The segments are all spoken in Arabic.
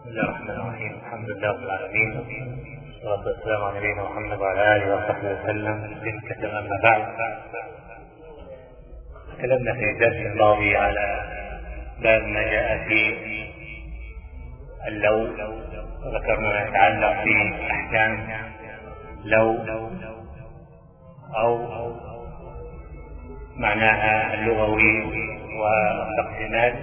بسم الله الرحمن الرحيم. الحمد لله رب العالمين، والصلاة والسلام على نبينا محمد وعلى آله وصحبه وسلم. كثيرا أما بعد، تكلمنا في الدرس الماضي على باب ما جاء في اللو، وذكرنا ما يتعلق في أحكام لو أو معناها اللغوي والتقسيمات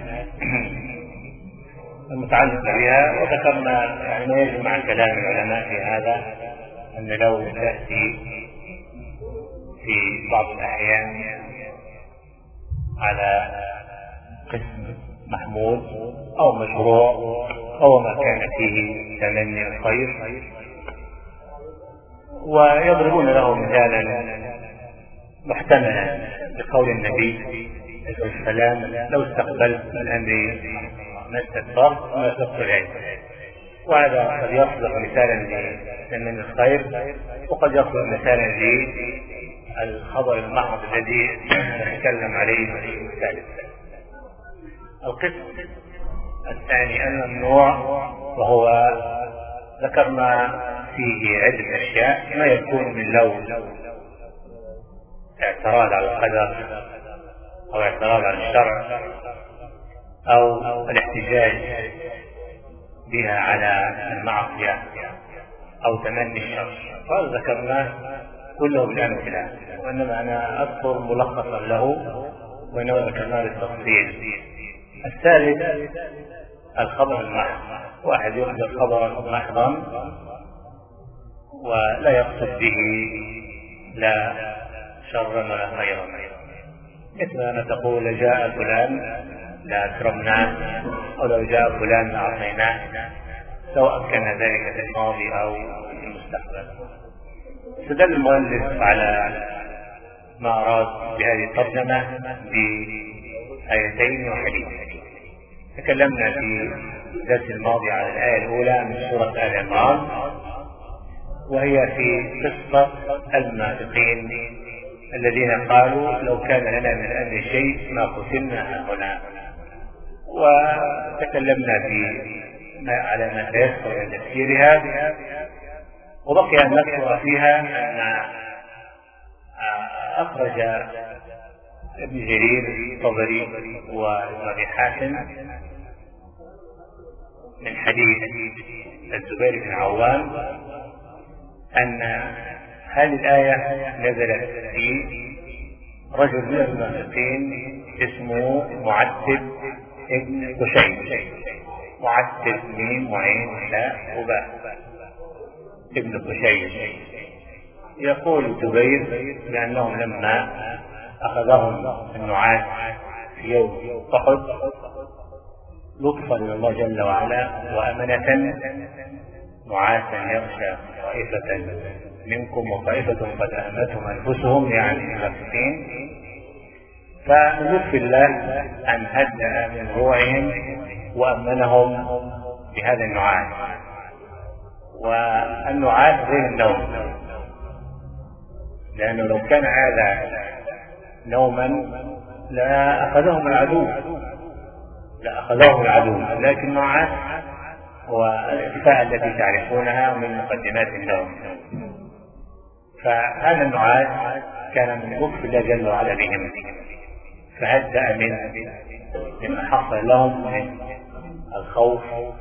المتعلقة بها، وذكرنا ما يجب مع كلام العلماء في هذا أن لو تأتي في بعض الأحيان على قسم محمود أو مشروع أو ما كان فيه تمني الخير، ويضربون له مثالا محتملا بقول النبي عليه السلام: لو استقبلت من أمري ما استدبرت ما استقبل العلم. وهذا قد يصلح مثالا لتمني الخير، وقد يصلح مثالا للخبر المحض الذي نتكلم عليه في المثال. القسم الثاني الممنوع، وهو ذكرنا فيه عدة أشياء: ما يكون من لو اعتراض على القدر أو اعتراض على الشرع أو الاحتجاج بها على المعصية أو تمني الشر، وهذا ذكرناه كله بالأمثلة، وإنما أنا أذكر ملخصا له وإنما ذكرناه بالتفصيل. الثالث الخبر المحض، واحد يحدث خبرا محضا ولا يقصد به لا شرا ولا خيرا، مثل أن تقول جاء فلان لأكرمناه، أو لو جاء فلان لأعطيناه، سواء كان ذلك في الماضي أو في المستقبل. استدل المؤلف على ما أراد بهذه الترجمة بآيتين وحديث. تكلمنا في الدرس الماضي على الآية الأولى من سورة آل عمران، وهي في قصة المنافقين الذين قالوا: لو كان لنا من الأمر شيء ما قتلنا هنا. وتكلمنا على ما تيسر من تفسيرها، وبقي أن نذكر فيها أن أخرج ابن جرير الطبري وابن أبي حاتم من حديث الزبير بن عوام أن هذه الآية نزلت في رجل من المنافقين اسمه معتب ابن قشير، معتب ميم وعين وشاء وباء ابن قشير. يقول الزبير بأنهم لما أخذهم النعاس في يوم أحد لطفا من الله جل وعلا وأمنة، نعاسا يغشى طائفة منكم وطائفة قد أهمتهم أنفسهم، يعني المنافقين، فلطف الله أن هدأ من روعهم وأمنهم بهذا النعاس. والنعاس غير النوم، لأنه لو كان هذا نوما لأخذهم العدو، لكن النعاس هو الإخفاء التي تعرفونها من مقدمات النوم. فهذا النعاس كان من لطف الله جل وعلا بهم، فهدأ مما حصل لهم من الخوف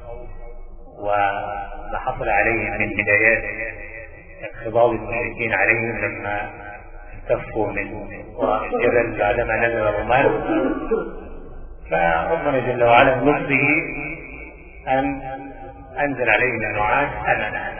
وما حصل عليهم من بدايات انخضاض المشركين عليهم لما التفوا من وراء الجبل بعدما نزل الرمال. فربنا جل وعلا من لطفه أن أنزل عليهم النعاس أمنا،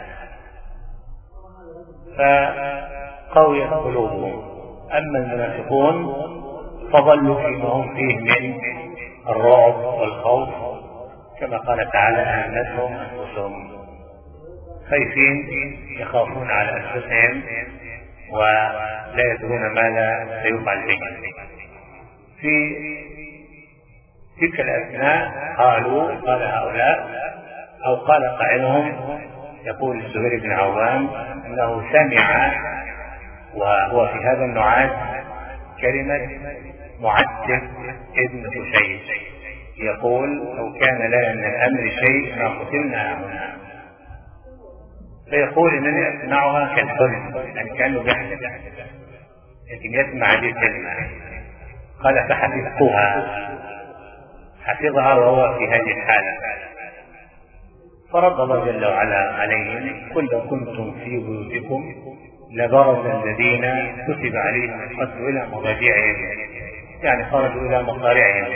فقويت قلوبهم. أما المنافقون فظلوا فيما هم فيه من الرعب والخوف، كما قال تعالى: أهمتهم أنفسهم، خايفين يخافون على أنفسهم ولا يدرون ماذا سيفعل بهم. في تلك الأثناء قال هؤلاء، أو قال قائلهم، يقول الزبير بن عوام أنه سمع وهو في هذا النعاس كلمة معتب ابن قشير، يقول لو كان لنا من الأمر شيء ما قتلنا هنا، فيقول إنني أسمعها كالحلم، يعني كأنه بيحلم، لكن يسمع هذه الكلمة. قال حفظها وهو في هذه الحالة. فرد الله جل وعلا عليهم: قل لو كنتم في بيوتكم لبرز الذين كتب عليهم القتل إلى مضاجعهم، يعني خرجوا إلى مصارعهم.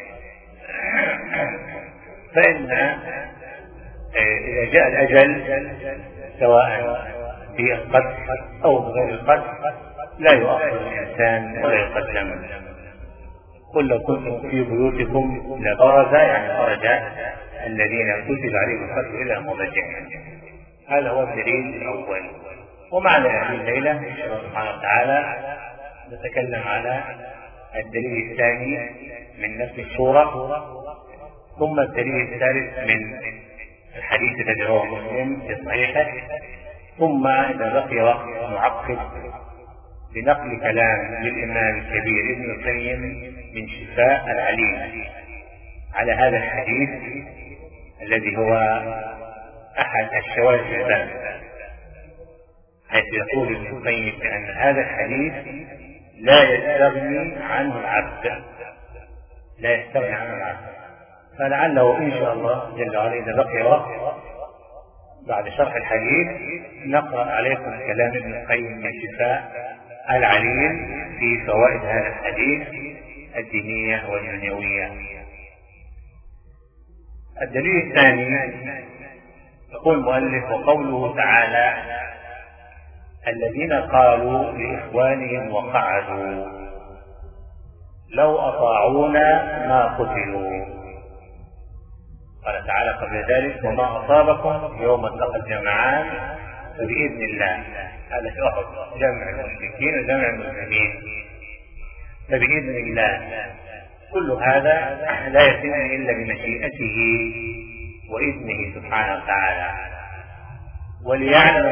فإن إذا جاء الأجل سواء في القتل أو بغير القتل لا يؤخر الإنسان ولا يقدم. قل لو كنتم في بيوتكم لبرز، يعني خرج الذين كتب عليهم القتل إلى مضاجعهم. هذا هو الدليل الأول. ومعنى هذه الليلة إن شاء الله سبحانه وتعالى نتكلم على الدليل الثاني من نفس السورة، ثم الدليل الثالث من الحديث الذي رواه مسلم في صحيحه، ثم إذا بقي وقت نعقب بنقل كلام للإمام الكبير ابن القيم من شفاء العليل على هذا الحديث الذي هو أحد الشواذ في الباب، حيث يقول ابن القيم بأن هذا الحديث لا يستغني عنه العبد، فلعله إن شاء الله جل وعلا إذا بقي وقت بعد شرح الحديث نقرأ عليكم كلام ابن القيم من شفاء العليل في فوائد هذا الحديث الدينية والدنيوية. الدليل الثاني يقول المؤلف: وقوله تعالى: الذين قالوا لإخوانهم وقعدوا لو أطاعونا ما قتلوا. قال تعالى قبل ذلك: وما أصابكم يوم التقى الجمعان فبإذن الله. هذا في أحد جمع المشركين وجمع المسلمين، فبإذن الله. كل هذا لا يتم إلا بمشيئته وإذنه سبحانه وتعالى. وليعلم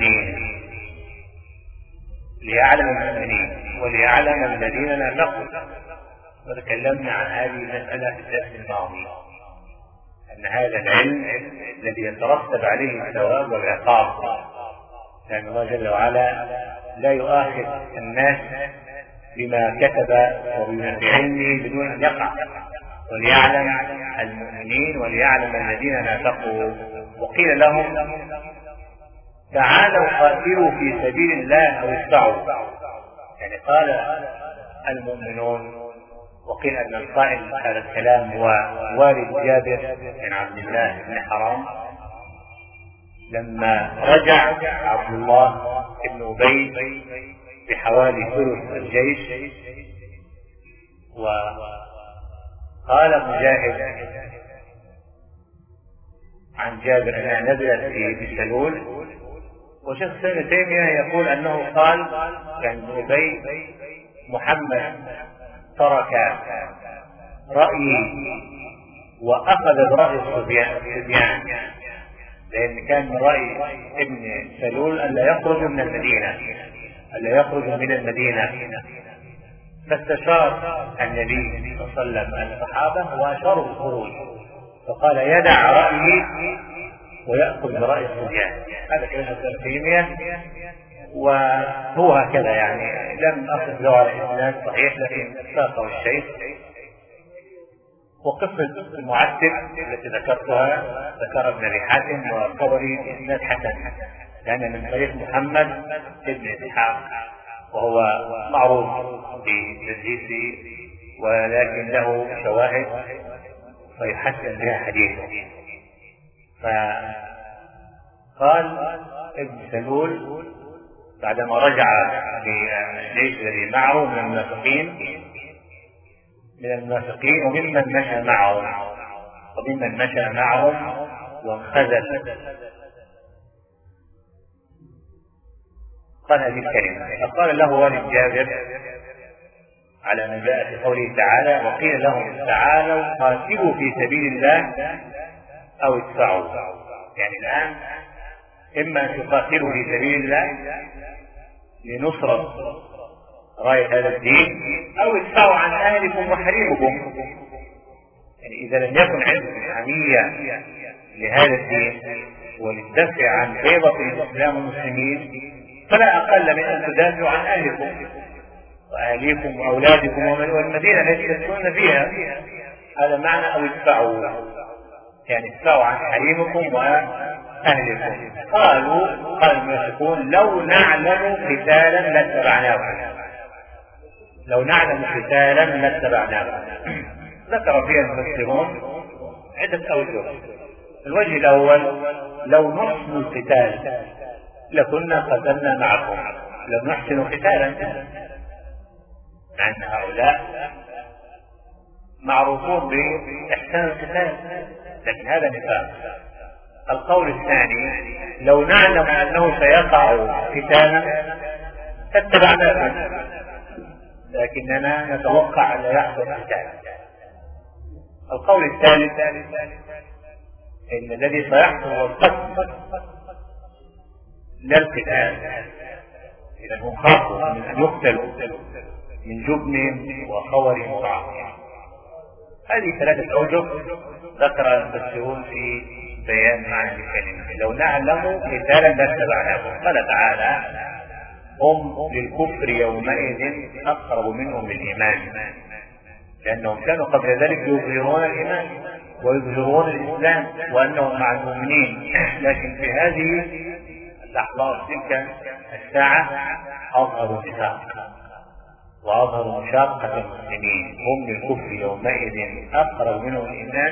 المؤمنين وليعلم الذين نافقوا. وتكلمنا عن هذه المسألة في الدرس الماضي، أن هذا العلم الذي يترتب عليه الثواب والعقاب، لأن الله جل وعلا لا يؤاخذ الناس بما كتب وبما في علمه بدون أن يقع. وليعلم المؤمنين وليعلم الذين نافقوا. وقيل لهم: تعالوا قاتلوا في سبيل الله أو ادفعوا. يعني قال المؤمنون. وقيل أن القائل هذا الكلام هو والد جابر بن عبد الله بن حرام، لما رجع عبد الله بن أبي بحوالي ثلث الجيش، وقال مجاهد عن جابر أنها نزلت في سلول، وشيخ ابن تيمية يقول أنه قال عن أبي: محمد ترك رأيي وأخذ برأي الصبيان، لأن كان من رأي ابن سلول أن لا يخرج من المدينة، فاستشار النبي صلى الله عليه وسلم الصحابة وأشاروا بالخروج، فقال: يدع رأيي ويأخذ برأي الصبيان. هذا كلام ابن تيمية، وهو هكذا، يعني لم أخذ له على إسناد صحيح لكن ساقه الشيخ. وقصة المعتب التي ذكرتها ذكر ابن أبي حاتم والطبري بإسناد حسن، لأن من طريق محمد بن إسحاق، وهو معروف بتدليسه ولكن له شواهد فيحسن بها حديثه. فقال ابن سلول بعدما رجع بالجيش الذي معه من المنافقين وممن مشى معهم وانخذل، قال هذه الكلمة. فقال له والد جابر على ما جاء في قوله تعالى: وقيل لهم تعالوا قاتلوا في سبيل الله أو ادفعوا. يعني الآن إما أن تقاتلوا في سبيل الله لنصرة راية هذا الدين، أو ادفعوا عن أهلكم وحريمكم، يعني إذا لم يكن عندكم حمية لهذا الدين وللدفع عن بيضة الإسلام والمسلمين فلا أقل من أن تدافعوا عن أهلكم وأهليكم وأولادكم والمدينة التي تسكنون فيها. هذا معنى أو ادفعوا، يعني ادفعوا عن حريمكم وأهلكم. قال المنافقون لو نعلم قتالا لاتبعناكم، لو نعلم قتالا لاتبعناكم. ذكر فيها المفسرون عدة أوجه. الوجه الأول لو نحسن القتال لكنا قتلنا معكم، لو نحسن قتالا، لأن هؤلاء معروفون بإحسان القتال، لكن هذا نفاق. القول الثاني لو نعلم أنه سيقع قتالا فاتبعناكم، لكننا نتوقع أن لا يحصل قتال. القول الثالث إن الذي سيحصل هو القتل لا القتال، إذا هم خافوا من أن يقتلوا من جبنهم وخورهم وضعفهم. هذه ثلاثة أوجه ذكر المفسرون في بيان معنى الكلمة. لو نعلم قتالا لاتبعناكم. قال تعالى هم للكفر يومئذ أقرب منهم للإيمان، لأنهم كانوا قبل ذلك يظهرون الإيمان ويظهرون الإسلام وأنهم مع المؤمنين، لكن في هذه اللحظات تلك الساعة أظهروا النفاق وأظهروا مشاقة المسلمين. هم للكفر يومئذ أقرب منهم الإيمان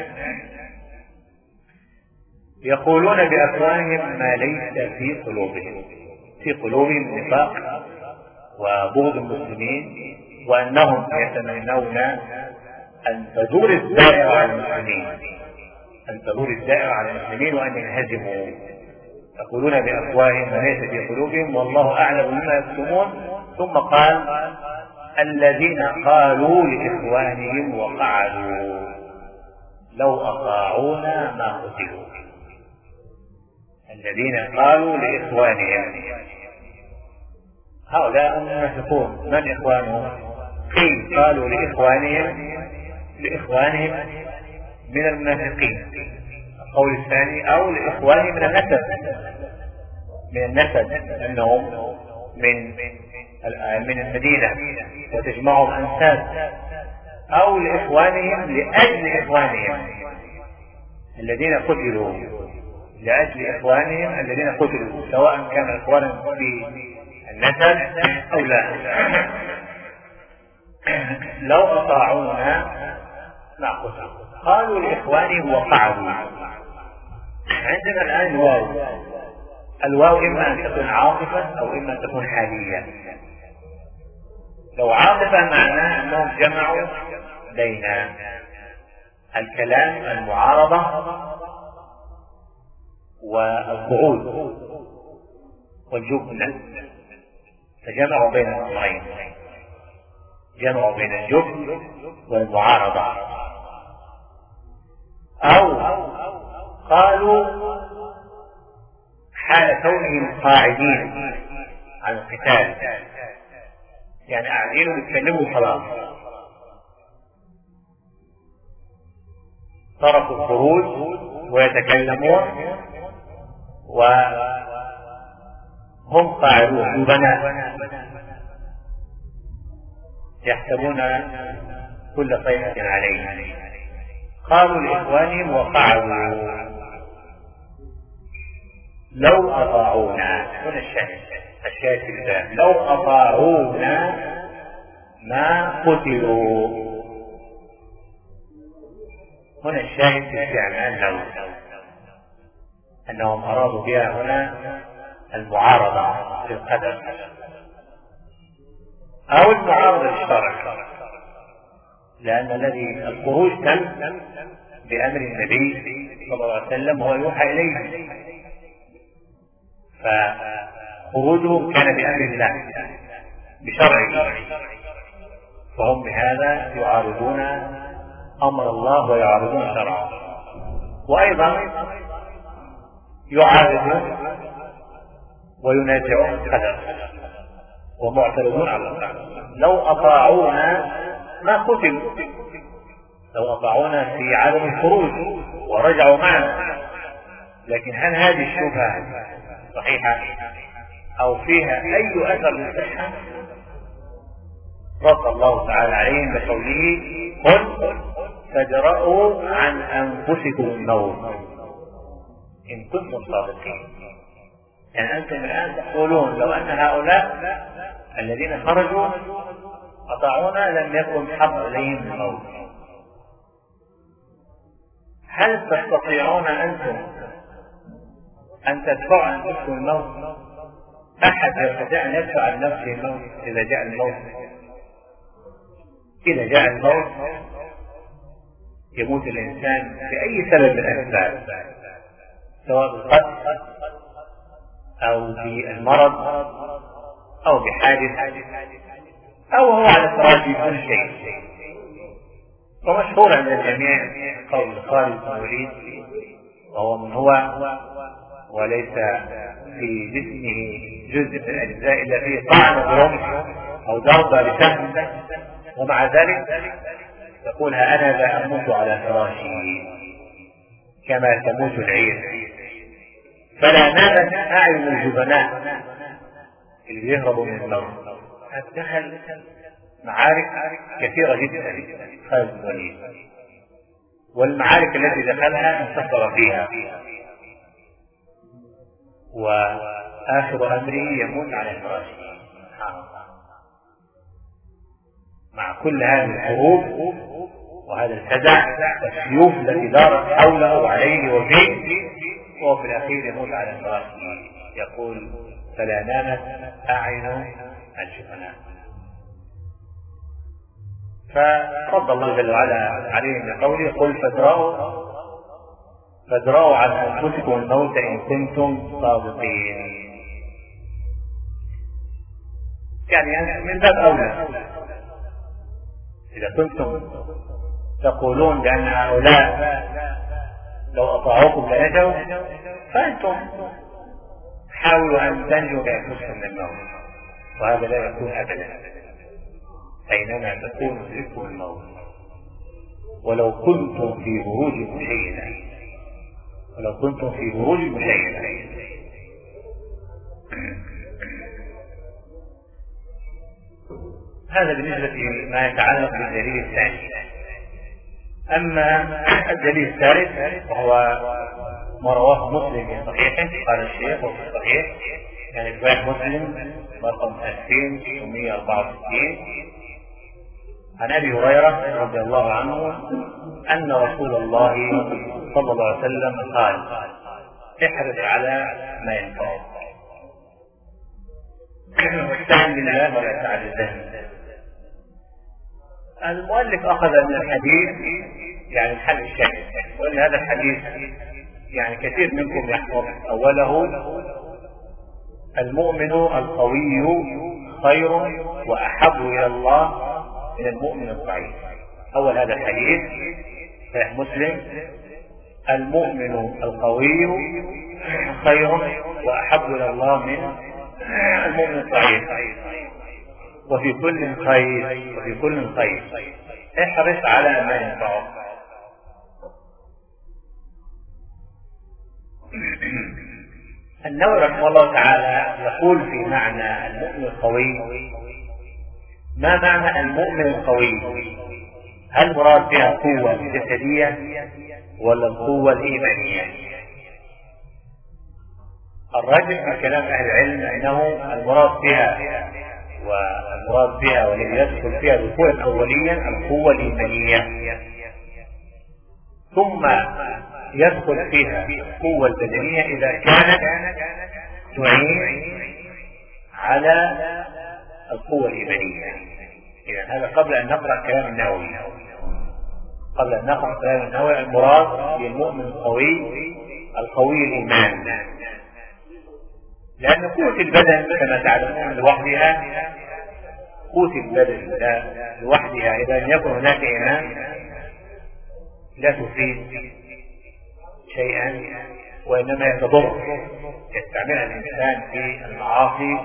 يقولون بأفواههم ما ليس في قلوبهم، في قلوبهم نفاق وبغض المسلمين، وأنهم يتمنون أن تدور الدائرة على المسلمين، أن تدور الدائرة على المسلمين وأن ينهزموا. يقولون بأفواههم ما ليس في قلوبهم والله أعلم بما يكتمون. ثم قال الذين قالوا لإخوانهم وقعدوا لو أطاعونا ما قتلوا. الذين قالوا لإخوانهم، هؤلاء المنافقون. من إخوانهم؟ قيل قالوا لإخوانهم من المنافقين. القول الثاني أو لإخوانهم من النسب، أنهم من المدينة وتجمعهم أنساب، أو لإخوانهم لأجل إخوانهم الذين قتلوا، لأجل إخوانهم الذين قتلوا، سواء كان إخوانهم في النسب أو لا. لو أطاعونا ما قتلوا. قالوا لإخوانهم وقعدوا. عندنا الآن الواو إما أن تكون عاطفة أو إما أن تكون حالية. لو عاطفة معناه أنهم جمعوا بين الكلام المعارضة والقعود والجبن، فجمعوا بين الأمرين، جمعوا بين الجبن والمعارضة. أو قالوا حال كونهم قاعدين على القتال، يعني قاعدين ويتكلموا خلاص، تركوا الخروج ويتكلمون وهم قاعدون جبناء يحسبون كل صيحة عليه. قالوا لإخوانهم وقعدوا لو أطاعونا. هنا الشاهد في الباب لو أطاعونا ما قتلوا. هنا الشاهد في الفعل أنهم أرادوا بها هنا المعارضة للقدر أو المعارضة للشرع، لأن الذي الخروج تم بأمر النبي صلى الله عليه وسلم وهو يوحى إليه، فخروجهم كان بأمر الله بشرعه، فهم بهذا يعارضون أمر الله ويعارضون شرعه، وأيضا يعارضون وينازعون القدر ومعترضون على القدر. لو أطاعونا ما قتلوا، لو أطاعونا في عدم الخروج ورجعوا معنا. لكن هل هذه الشبهة صحيحة أو فيها أي أثر للصحة؟ رد الله تعالى عليهم بقوله: قل فادرءوا عن أنفسكم الموت إن كنتم صادقين. يعني أنتم الآن تقولون لو أن هؤلاء الذين خرجوا أطاعونا لم يكن حق عليهم الموت. هل تستطيعون أنتم أن تدفعوا عن نفسكم الموت؟ أحد يستطيع أن يدفع عن نفسه الموت إذا جاء الموت؟ إذا جاء الموت يموت الإنسان بأي سبب من الأسباب، سواء بالقتل أو بالمرض أو بحادث أو هو على فراشه كل شيء. ومشهور عند الجميع قول خالد بن الوليد وهو من هو وليس في جسمه جزء من الأجزاء إلا فيه طعن برمح أو ضربة لسهم، ومع ذلك يقول: ها أنا لا أموت على فراشي كما تموت العير. فلا نامت أعين الجبناء اللي بيهربوا من الموت. دخل معارك كثيرة جدا خالد بن الوليد، والمعارك التي دخلها انتصر فيها، وآخر أمره يموت على فراشه. مع كل هذه الحروب وهذا الفزع والسيوف التي دارت حوله وعليه وفيه، وهو في الأخير يموت على فراشه. يقول: فلا نامت أعين الجبناء. فرد الله جل وعلا عليهم بقوله: قل فادرأوا عن أنفسكم الموت إن كنتم صادقين. يعني من باب أولى إذا كنتم تقولون بأن هؤلاء لو أطاعوكم لنجوا، فأنتم حاولوا أن تنجوا بأنفسكم من الموت، وهذا لا يكون أبدا. أينما تكونوا يدرككم الموت ولو كنتم في بروج مشيدة، ولو كنتم في بروج مشيدة. هذا بالنسبة لما يتعلق بالدليل الثاني. أما الدليل الثالث وهو ما رواه مسلم في صحيحه، قال الشيخ وفي الصحيح يعني صحيح مسلم رقم 2664 عن أبي هريرة رضي الله عنه أن رسول الله صلى الله عليه وسلم قال: احرص على ما ينفعك واستعن بالله ولا تعد الذهن. المؤلف أخذ من الحديث يعني الحل الشاهد، وأن هذا الحديث يعني كثير منكم يحفظ أوله: المؤمن القوي خير وأحب إلى الله من المؤمن الضعيف. أول هذا الحديث صحيح مسلم: المؤمن القوي خير وأحب إلى الله من المؤمن الضعيف، وفي كل خير وفي كل خير. احرص على ما ينفعك. النووي رحمه الله تعالى يقول في معنى المؤمن القوي: ما معنى المؤمن القوي؟ هل مراد بها القوة الجسدية ولا القوة الإيمانية؟ الراجح من كلام أهل العلم أنه المراد بها والذي يدخل فيها دخولا أوليا القوة الإيمانية، ثم يدخل فيها القوة البدنية إذا كانت تعين على القوة الإيمانية. إذا هذا قبل أن نقرأ كلام النووي. المراد بالمؤمن القوي الإيمان، لأن قوة البدن كما تعلمون لوحدها، قوة البدن لوحدها إذا لم يكن هناك إيمان لا تفيد شيئا، وإنما يتضر. يستعملها الإنسان في المعاصي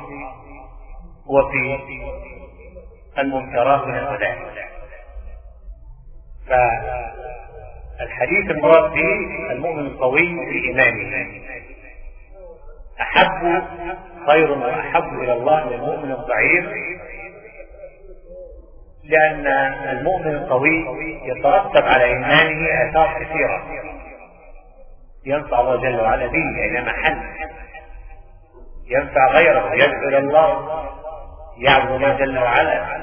وفي المنكرات من الهدى. فالحديث المراد به المؤمن القوي بإيمانه أحب خير وأحب إلى الله من المؤمن الضعيف، لأن المؤمن القوي يترتب على إيمانه آثار كثيرة ينفع الله جل وعلا به أينما حل، ينفع غيره، يدعو إلى الله، يعبد الله جل وعلا،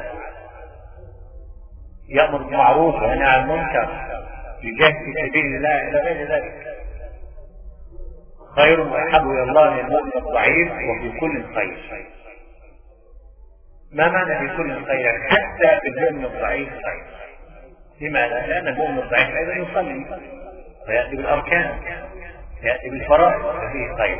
يأمر بالمعروف وينهى عن المنكر، يجاهد في سبيل الله إلى غير ذلك. خير وأحب إلى الله من المؤمن الضعيف وفي كل خير. ما معنى في كل خير؟ حتى في المؤمن الضعيف خير. لماذا؟ لأن المؤمن الضعيف أيضا يصلي ويأتي بالأركان، يأتي بالفرائض، ففيه خير.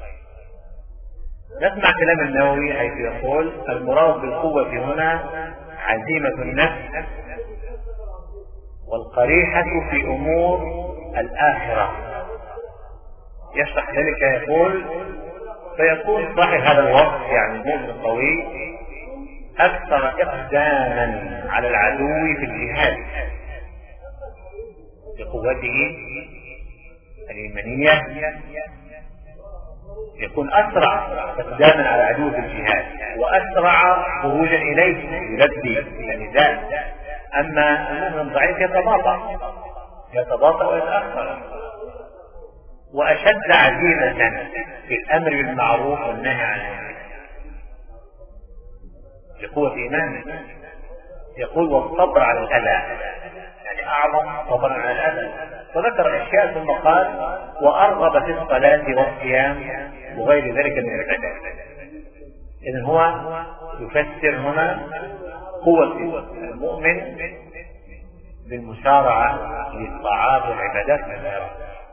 نسمع كلام النووي حيث يقول المراد بالقوة هنا عزيمة النفس والقريحة في أمور الآخرة. يشرح ذلك يقول فيكون صاحب هذا الوصف يعني المؤمن القوي أكثر إقداما على العدو في الجهاد بقوته الإيمانية، يكون أسرع إقداما على العدو في الجهاد وأسرع خروجا إليه يلبي النداء. أما المؤمن الضعيف يتباطأ ويتأخر، وأشد عزيمة في الأمر بالمعروف والنهي عن المنكر لقوة إيمانه. يقول والصبر على الأذى، يعني أعظم صبر على الأذى. وذكر الأشياء ثم قال وأرغب في الصلاة والصيام وغير ذلك من العبادات. إذن هو يفسر هنا قوة المؤمن بالمسارعة للطاعات والعبادات من الخيرات،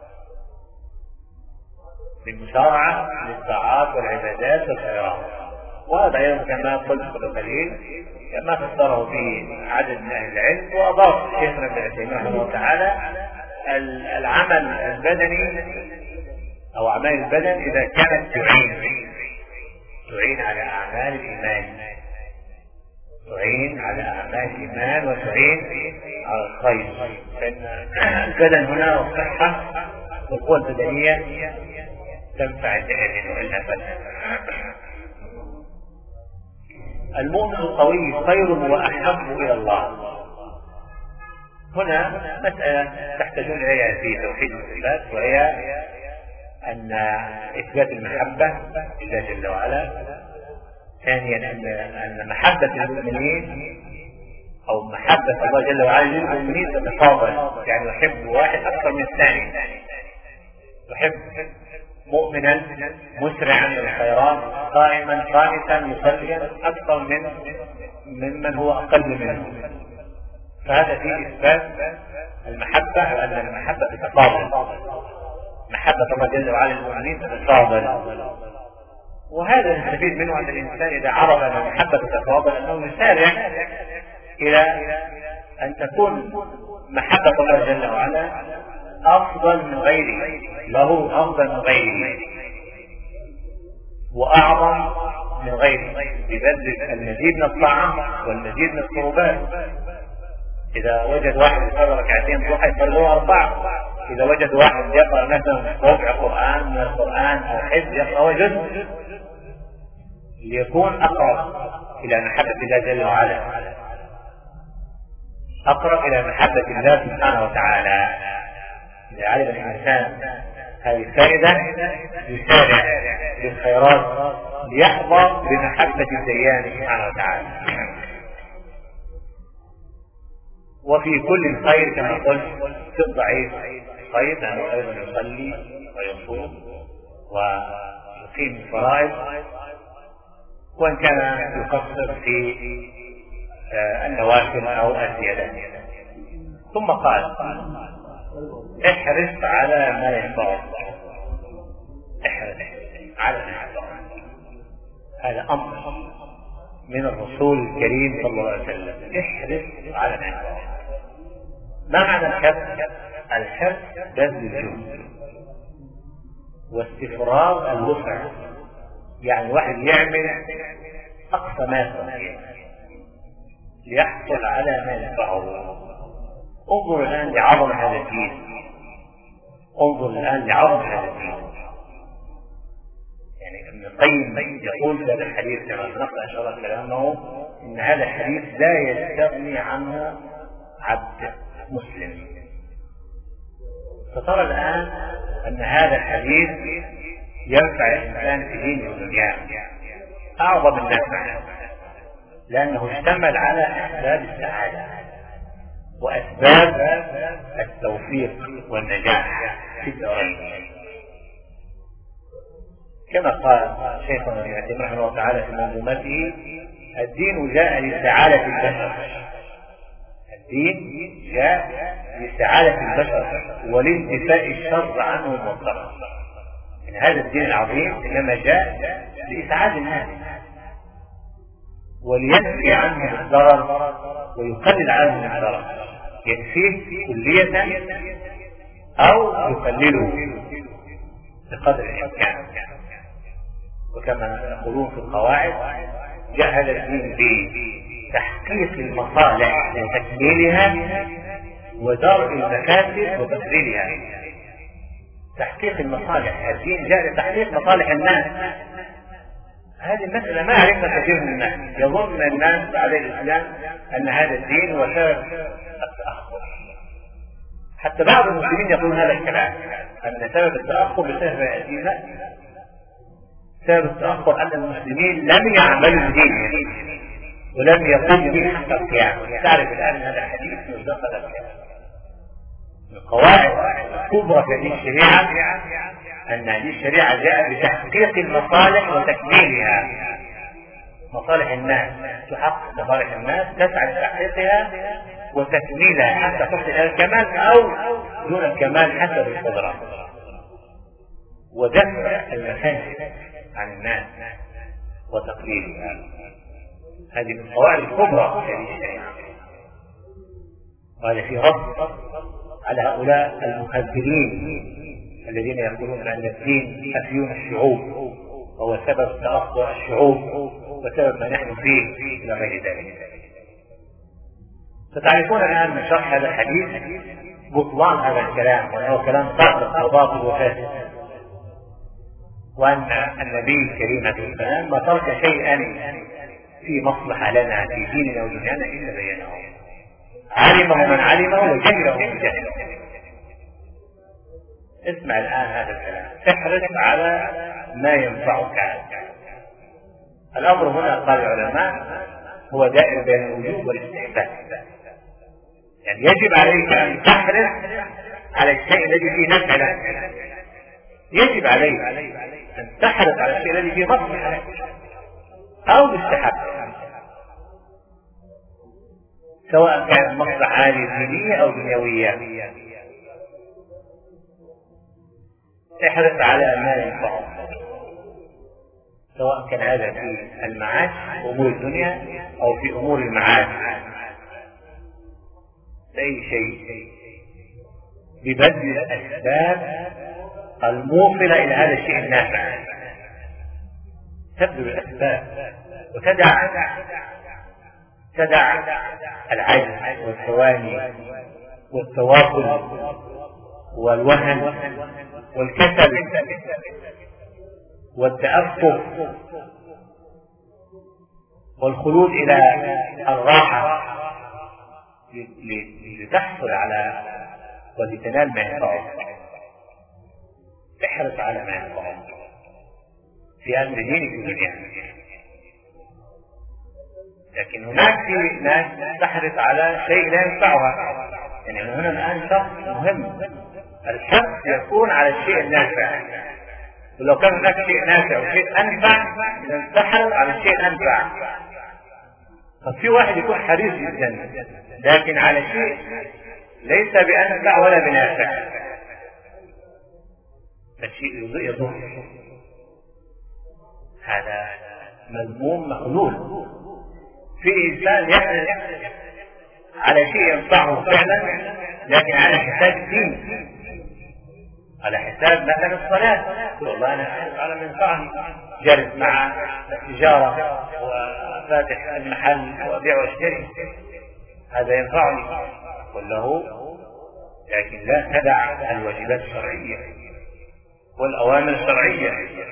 بالمسارعة للطاعات والعبادات والخيرات. وهذا أيضا كما قلت قبل قليل كما فسره في عدد من أهل العلم، وأضاف شيخنا ابن عثيمين رحمه الله تعالى العمل البدني أو أعمال البدن إذا كانت تعين على أعمال الإيمان، تعين على أعمال الإيمان وتعين على الخير. فإن البدن هنا والصحة والقوة البدنية تنفع الجاهلين وإلا فلا. المؤمن القوي خير وأحب إلى الله. هنا مسألة تحتاجون إليها في توحيد الصفات، وهي أن إثبات المحبة لله جل وعلا. ثانيا أن محبة المؤمنين أو محبة الله جل وعلا للمؤمنين تتفاضل، يعني يحب واحد أكثر من الثاني، يحب مؤمنا مسرعا للخيرات قائما قانتا مصليا أكثر ممن هو أقل منه. فهذا فيه إثبات المحبة، وأن المحبة تتفاضل، محبة الله جل وعلا للمؤمنين تتفاضل. وهذا نستفيد منه أن الإنسان إذا عرف أن المحبة تتفاضل أنه يسارع إلى أن تكون محبة الله جل وعلا أفضل من غيره، له أفضل من غيره وأعظم من غيره، ببذل المزيد من الطاعة والمزيد من القربات. إذا وجد واحد يصلي ركعتين ضحى يصلوا 4، إذا وجد واحد يقرأ مثلا ربع قرآن من القرآن أو حفظ يقرأ جزء، ليكون أقرب إلى محبة الله جل وعلا، أقرب إلى محبة الله سبحانه وتعالى. إذا علم الإنسان هذه الفائدة يسارع بالخيرات ليحظى بمحبة الديان سبحانه وتعالى. وفي كل خير كما قلت في الضعيف خير، لأنه أيضا يصلي ويصوم ويقيم الفرائض، وإن كان يقصر في النوافل أو الزيادات. ثم قال احرص على ما ينفعك، احرص على ما ينفعك. هذا أمر من الرسول الكريم صلى الله عليه وسلم، احرص على ما ينفعك. ما معنى الحرص؟ الحرص بذل الجهد واستفراغ الوسع، يعني الواحد يعمل أقصى ما يستطيع ليحصل على ما ينفعه. انظر الآن لعظم هذا الدين، انظر الآن لعظم هذا الدين. يعني ابن القيم يقول في هذا الحديث كما سنقرأ إن شاء الله كلامه إن هذا الحديث لا يستغني عنه عبد مسلم. فترى الآن أن هذا الحديث ينفع الإنسان في دينه ودنياه أعظم النفع، لأنه اشتمل على أسباب السعادة وأسباب التوفيق والنجاح في الدارين. كما قال شيخنا ابن عثيمين رحمه الله تعالى في منظومته: الدين جاء لسعادة البشر، الدين جاء لسعادة البشر ولانتفاء الشر عنهم والضرر. يعني هذا الدين العظيم إنما جاء لإسعاد الناس ولينفي عنهم الضرر ويقلل عنهم الضرر، يكفيه كلية أو يقلله بقدر الإمكان. وكما يقولون في القواعد: جاء هذا الدين بتحقيق المصالح وتكميلها ودرء المفاسد وتقليلها. تحقيق المصالح، الدين جاء لتحقيق مصالح الناس. هذه المسألة ما عرفها كثير من الناس، يظن الناس على الإسلام أن هذا الدين وسبب التأخر. حتى بعض المسلمين يقولون هذا الكلام، أن سبب التأخر بسبب الدين. لا، سبب التأخر أن المسلمين لم يعملوا بدينهم ولم يقوموا به حتى القيامة. تعرف الآن هذا الحديث مصداق هذا الكلام. القواعد الكبرى في هذه الشريعة أن هذه الشريعة جاءت بتحقيق المصالح وتكميلها. مصالح الناس تحقق مصالح الناس، تسعى لتحقيقها وتكميلها حتى تصل إلى الكمال أو دون الكمال حسب القدرة، ودفع المفاسد عن الناس وتقليلها. هذه القواعد الكبرى في هذه الشريعة. وهذا في رد على هؤلاء المخذلين الذين يقولون أن الدين أفيون الشعوب وهو سبب تأخر الشعوب وسبب ما نحن فيه إلى غير ذلك. فتعرفون الآن من شرح هذا الحديث بطلان هذا الكلام، وأنه كلام صادق وباطل وفاسد، وأن النبي الكريم عليه السلام ما ترك شيئا في مصلحة لنا في ديننا ودنيانا إلا بينه، علمه من علمه وجهله من جهله. اسمع الآن هذا الكلام، احرص على ما ينفعك. الأمر هنا قال العلماء هو دائر بين الوجوب والاستحباب. يعني يجب عليك أن تحرص على الشيء الذي فيه نفع لك، يجب عليك أن تحرص على الشيء الذي فيه مصلحة لك أو مستحب، سواء كانت مصلحة دينية أو دنيوية. احرص على ما ينفعك، سواء كان هذا في المعاش أمور الدنيا أو في أمور المعاش، أي شيء ببذل الأسباب الموصلة إلى هذا الشيء النافع. تبذل الأسباب وتدع العجز والثواني والتواصل والوهن والكسل والتأفف والخلود إلى الراحة لتحصل على ولتنال ما ينفعك. احرص على ما ينفعك في أمر دينك ودنياك. لكن هناك في ناس تحرص على شيء لا ينفعها. يعني هنا الآن شخص مهم، الحرص يكون على الشيء النافع، ولو كان هناك شيء نافع وشيء أنفع تحرص على الشيء الأنفع. ففي واحد يكون حريص جدا لكن على شيء ليس بأنفع ولا بنافع، فالشيء يضر، هذا مذموم مخلول. في إنسان يحرص على شيء ينفعه فعلا لكن على حساب دين، على حساب مثلا الصلاة. والله أنا أحرص على منفعه، جالس مع التجارة وفاتح المحل وأبيع واشتري، هذا ينفعني. قل له لكن لا تدع الواجبات الشرعية والأوامر الشرعية.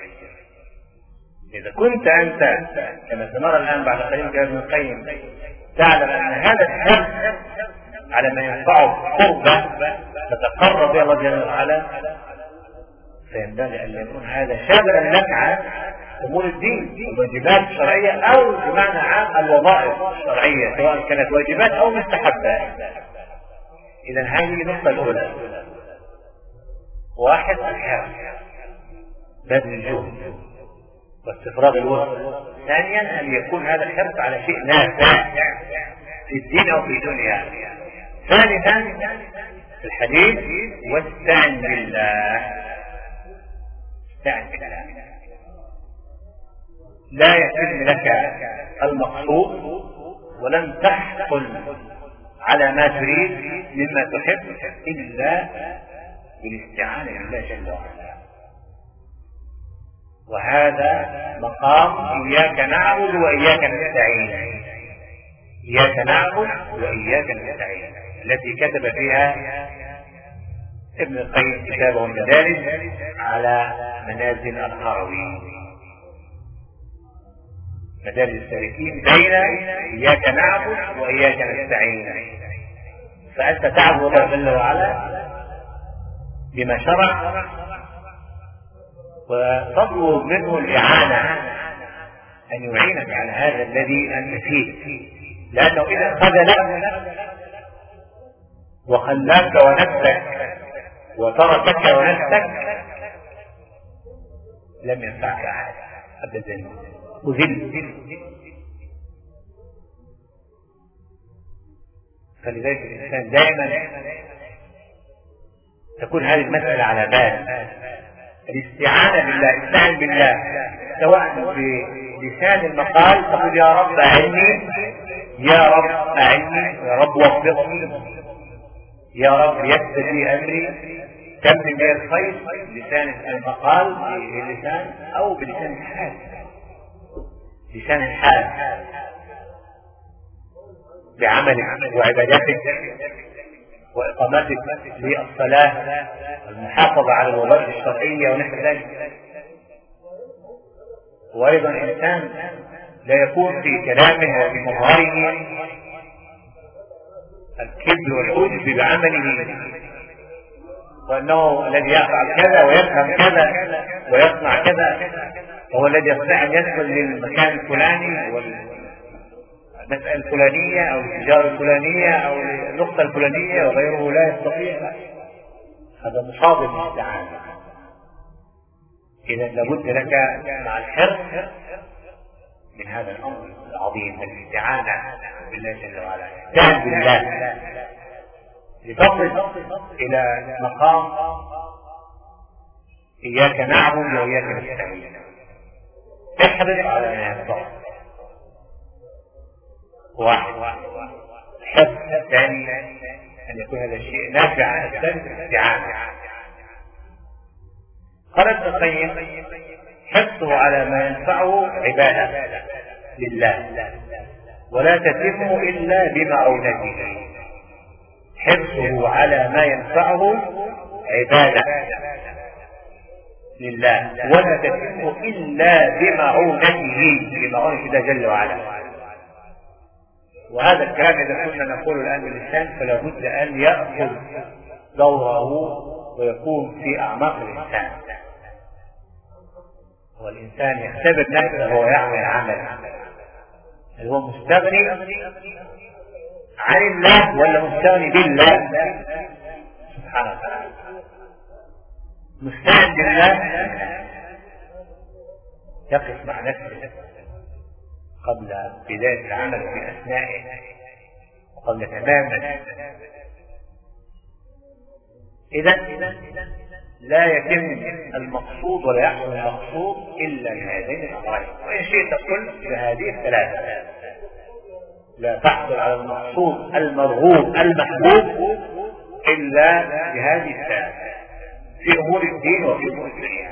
إذا كنت أنت كما سنرى الآن بعد قليل كلام ابن القيم تعلم أن هذا الحرص على ما ينفعه قربة تتقرب إلى الله جل وعلا، فينبغي أن يكون هذا شابرا لك عن أمور الدين الواجبات الشرعية أو بمعنى عام الوظائف الشرعية سواء كانت واجبات أو مستحبات. إذا هذه النقطة الأولى. واحد الحرص بذل الجهد واستفراغ الوقت. ثانيا أن يكون هذا الحرص على شيء نافع في الدين أو في الدنيا. ثالثا الحديث واستعن بالله. استعن بالله لا يتم لك المقصود ولن تحصل على ما تريد مما تحب إلا بالاستعانة بالله جل وعلا. وهذا مقام إياك نعبد وإياك نستعين. إياك نعبد وإياك نستعين التي كتب فيها ابن القيم كتابه المدارج على منازل القروي، مدارج السالكين بين إياك نعبد وإياك نستعين. فأنت تعبد الله جل وعلا بما شرع وتطلب منه الإعانة أن يعينك على هذا الذي أنت فيه، لأنه إذا خذلك وخلاك ونفسك وتركك ونفسك لم ينفعك أحد أبدا. وذل. فلذلك الإنسان دائما تكون هذه المسألة على بال. الاستعانة بالله، استعن بالله سواء بلسان المقال تقول يا رب أعني، يا رب أعني، يا رب وفقني، يا رب يسر لي أمري، كمل لي الخير، بلسان المقال باللسان أو بلسان الحال. لسان الحال بعملك وعبادتك وإقامتك للصلاة والمحافظة على الوظائف الشرعية ونحو ذلك. وأيضا الإنسان لا يكون في كلامه وفي مظهره الكبر والعجب بعمله وأنه الذي يفعل كذا ويفهم كذا ويصنع كذا هو الذي يستطيع أن يدخل للمكان الفلاني والمسألة الفلانية أو التجارة الفلانية أو النقطة الفلانية وغيره لا يستطيع. هذا مصاب بالاستعانة. إذا لابد لك مع الحرص من هذا الأمر العظيم الاستعانة بالله جل وعلا. استعن بالله لتصل إلى مقام إياك نعبد وإياك نستعين. احرص على ما ينفعك. واحد. الحرص الثاني أن يكون هذا الشيء نافعا. الثالث الاستعانة. قال ابن القيم حرصه على ما ينفعه عبادة لله ولا تتم إلا بمعونته. حرصه على ما ينفعه عبادة لله ولا تتم إلا بمعونته، بمعونة الله جل وعلا. وهذا الكلام إذا كنا نقول الآن باللسان فلا بد أن يأخذ دوره ويكون في أعماق الإنسان. والإنسان يختبر نفسه وهو يعمل عمل، هل هو مستغني عن الله ولا مستغني بالله سبحانه وتعالى؟ مستعن بالله يقف مع نفسه قبل بداية العمل في أثنائه وقبل تماما. إذا لا يتم المقصود ولا يحصل المقصود إلا بهذين الأمرين. وإن شئت قل بهذه الثلاثة لا تحصل على المقصود المرغوب المحبوب إلا بهذه الثلاثة في أمور الدين وفي أمور الدنيا.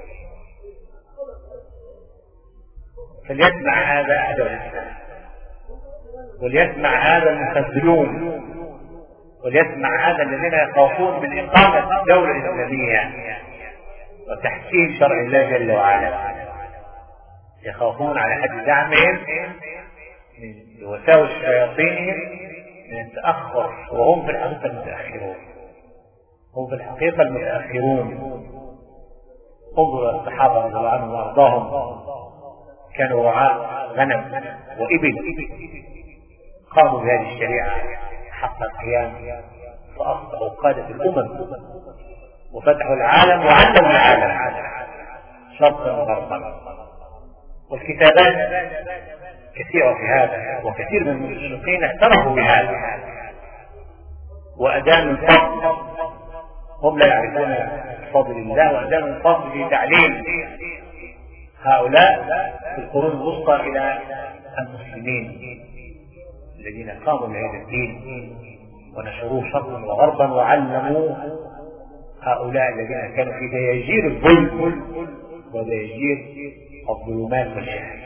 فليسمع هذا أحد الإسلام وليسمع هذا المخذلون وليسمع هذا الذين يخافون من إقامة الدولة الإسلامية وتحكيم شرع الله جل وعلا، يخافون على حد زعمهم من وساوس شياطينهم من التأخر، وهم في الحقيقة المتأخرون، هم في الحقيقة المتأخرون. انظر الصحابة رضي الله عنهم وأرضاهم، كانوا رعاة غنم وإبل، قاموا بهذه الشريعة حق القيام، فأصبحوا قادة الأمم وفتحوا العالم وعلموا العالم شرقا وغربا. والكتابات كثيرة في هذا، وكثير من المشركين اعترفوا بهذا وأدانوا الفضل. هم لا يعرفون فضل الله، وأدانوا الفضل في تعليم هؤلاء في القرون الوسطى إلى المسلمين الذين قاموا بهذا الدين ونشروه شرقا وغربا، وعلموا هؤلاء الذين كانوا في دياجير الظلم ودياجير الظلمات والجهل.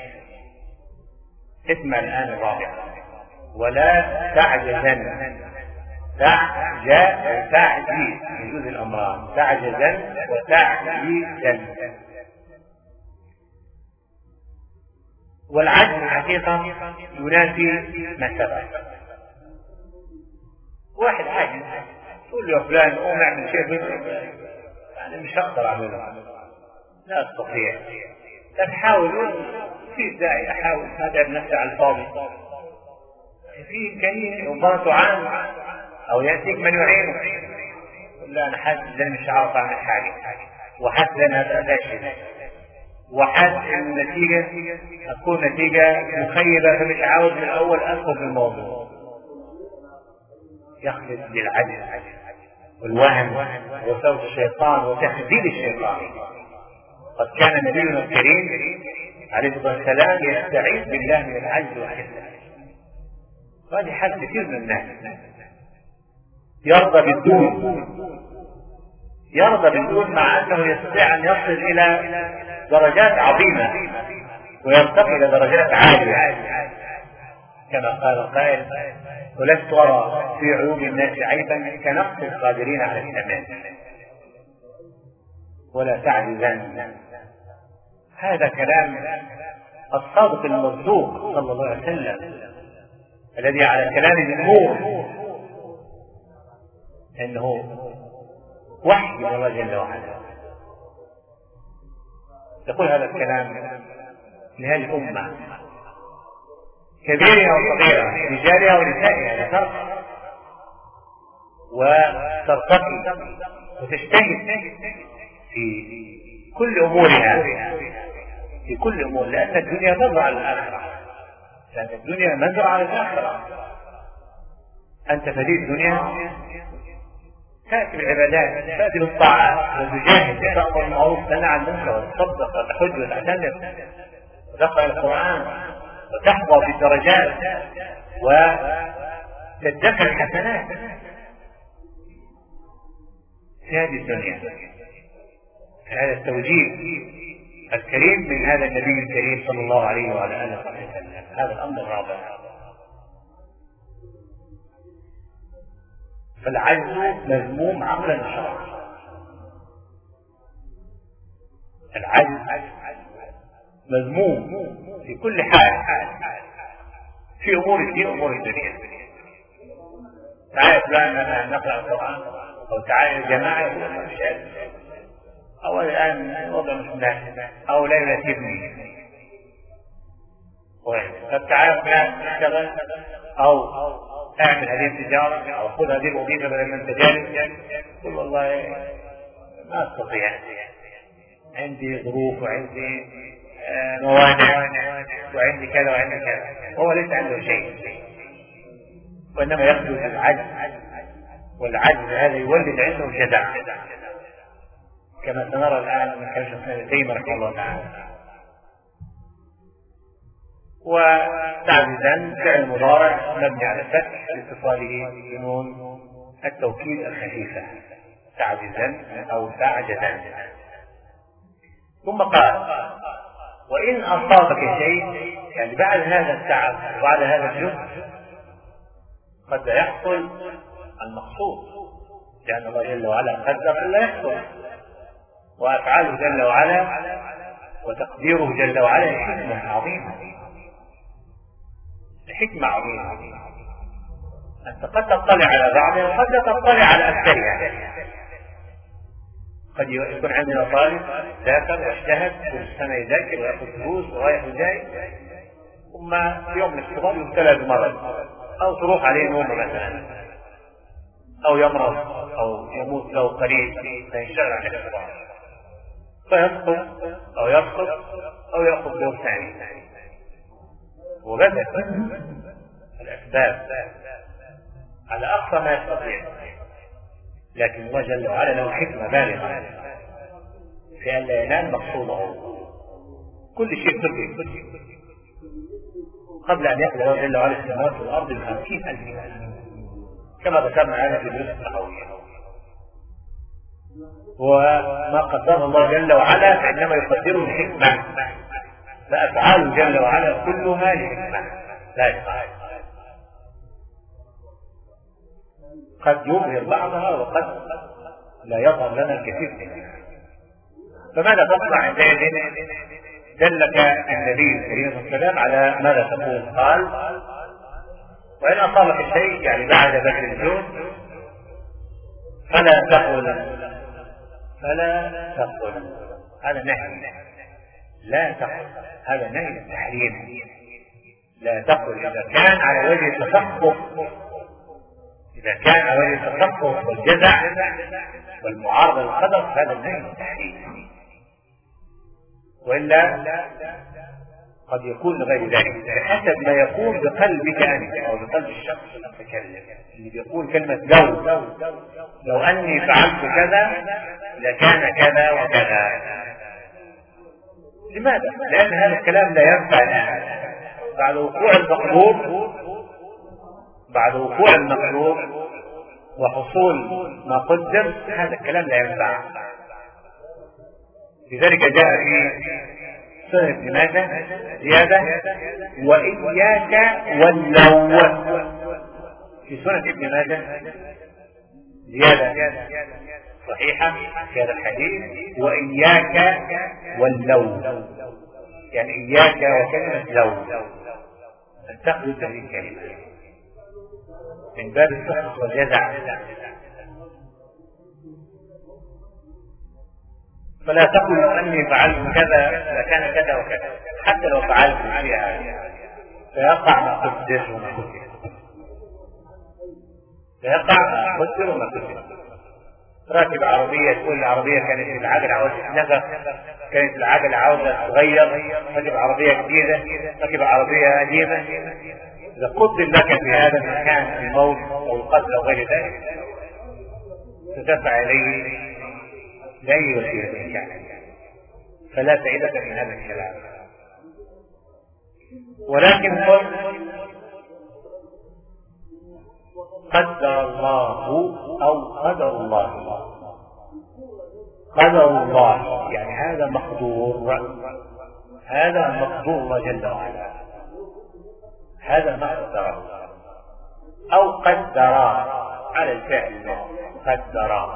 اسمع الآن الرابع: ولا تعجزن. تعجيز يجوز الأمران، تعجزن وتعجيزن. والعجز حقيقة ينافي ما سبق. واحد عاجز تقول له فلان قوم اعمل شيء، يعني مش هقدر اعمله، لا استطيع، تحاول في داعي احاول، هذا بنفسه على الفاضي. في امكانيه ربما تعان او ياتيك من يعينك، لا انا حاسس ان مش عارف اعمل حاجه، وحاسس ان هذا فاشل، وحاسس ان النتيجه هتكون نتيجه مخيبه، فمش عاوز من الاول ادخل في الموضوع. يخلد للعجز والوهم وسوس الشيطان وتخذيل الشيطان. قد كان نبينا الكريم عليه الصلاه والسلام يستعيذ بالله من العجز والكسل، وهذه حال كثير من الناس. يرضى بالدون مع انه يستطيع ان يصل الى درجات عظيمه ويرتقي الى درجات عاليه، كما قال القائل: ولست أرى في عيوب الناس عيبا كنقص القادرين على التمام. ولا تعجزن. هذا كلام الصادق المصدوق صلى الله عليه وسلم الذي على كلامه النور، انه وحي من الله جل وعلا. يقول هذا الكلام لهذه الامه كبيرها وصغيرها، رجالها ونسائها، لترقى وترتقي وتجتهد في كل امورها، في كل امور، لان الدنيا مزرعه للاخره، لان الدنيا مزرعه للاخره. انت فدي الدنيا تاتي بالعبادات، تاتي بالطاعات، وتجاهد، تامر بالمعروف وتنهى عن المنكر، وتصدق وتحج وتعتمر وتقرا القران وتحظى بالدرجات وتدخر الحسنات في هذه الدنيا. هذا التوجيه الكريم من هذا النبي الكريم صلى الله عليه وعلى اله وسلم. هذا الامر الرابع. فالعجز مذموم عقلا وشرعا. العجز مذموم في كل حال، في امور الدين وامور الدنيا. تعالى فلان انا نقرا القران، او تعالى يا جماعه مش قادر، او الان الوضع مش مناسب، او لا يناسبني، طب تعالى فلان اشتغل، او اعمل هذه التجاره، او خذ هذه الوظيفه بدل ما انت جالس. قل والله ما استطيع، عندي ظروف وعندي موانع وعندي كذا وعندي كذا. هو ليس عنده شيء، وانما يخلو العجز، والعجز هذا يولد عنده الجدع، كما سنرى الان من كلام ابن تيميه رحمه الله تعالى. وتعجزا فعل مضارع مبني على الفتح لاتصاله بنون التوكيد الخفيفه، تعجزا او تعجزا. ثم قال: وإن أصابك شيء، يعني بعد هذا التعب وبعد هذا الجهد قد يحصل المقصود، لأن الله جل وعلا قدر ألا يحصل، وأفعاله جل وعلا وتقديره جل وعلا حكمة عظيمة، حكمة عظيمة. أنت قد تطلع على بعضها وقد تطلع على أكثرها. قد يكون عندنا طالب ذاكر واجتهد كل سنة يذاكر ويأخذ دروس ورايح وجاي، ثم في يوم الاختبار يبتلى بمرض أو تروح عليه نومه مثلا، أو يمرض أو يموت له قريب فينشغل عن الاختبار، فيسقط أو يسقط أو يأخذ دور ثاني. وبدأ الأسباب على أقصى ما يستطيع، لكن الله جل وعلا له حكمة بالغة في أن لا ينال مقصوده. كل شيء تركي قبل أن يخلق الله جل وعلا السماوات والأرض ب50,000 سنة، كما ذكرنا هذا في دروس النحوية. وما قدره الله جل وعلا فإنما يقدره الحكمة، فأفعاله جل وعلا كلها لحكمة لا يفعل، قد يظهر بعضها وقد لا يظهر لنا الكثير منها. فماذا تصنع عندئذ؟ دلك النبي الكريم صلى الله عليه وسلم على ماذا تقول. قال: وإن أصابك الشيء يعني بعد بذل الجهد فلا تقل. هذا نهي، لا تقل، هذا نهي التحريم. لا تقل إذا كان على وجه التسخط، إذا كان على وجه التسخط والجزع والمعارضة للقدر هذا النهي التحريم، وإلا قد يكون لغير ذلك بحسب ما يكون بقلبك أنت أو بقلب الشخص المتكلم اللي بيقول كلمة لو أني فعلت كذا لكان كذا وكذا. لماذا؟ لأن هذا الكلام لا ينفع الآن بعد وقوع المقلوب وحصول ما قدر. هذا الكلام لا ينفع. لذلك جاء في سنة ابن ماجه زيادة: وإياك واللو. في سنة ابن ماجه زيادة صحيحة في هذا الحديث: وإياك واللو، يعني إياك وكلمة لو أن تخلط هذه الكلمة من باب السخط والجزع. فلا تقل أني فعلت كذا لكان كذا وكذا، حتى لو فعلت شيئا فيقع ما قدر وما قدر، راكب عربية تقول العربية كانت العجلة عاوزة تتنفخ، كانت العجلة عاوزة تغير، راكب عربية جديدة، راكب عربية قديمة. إذا قدر لك في هذا المكان الموت أو القتل أو غير ذلك تدفع إليه بأي وسيلة كانت، فلا فائدة من هذا الكلام. ولكن قل قدر الله أو قدر الله. قدر الله يعني هذا مقدور، هذا مقدور الله جل وعلا، هذا ما قدره. أو قدر على الفعل، قدر.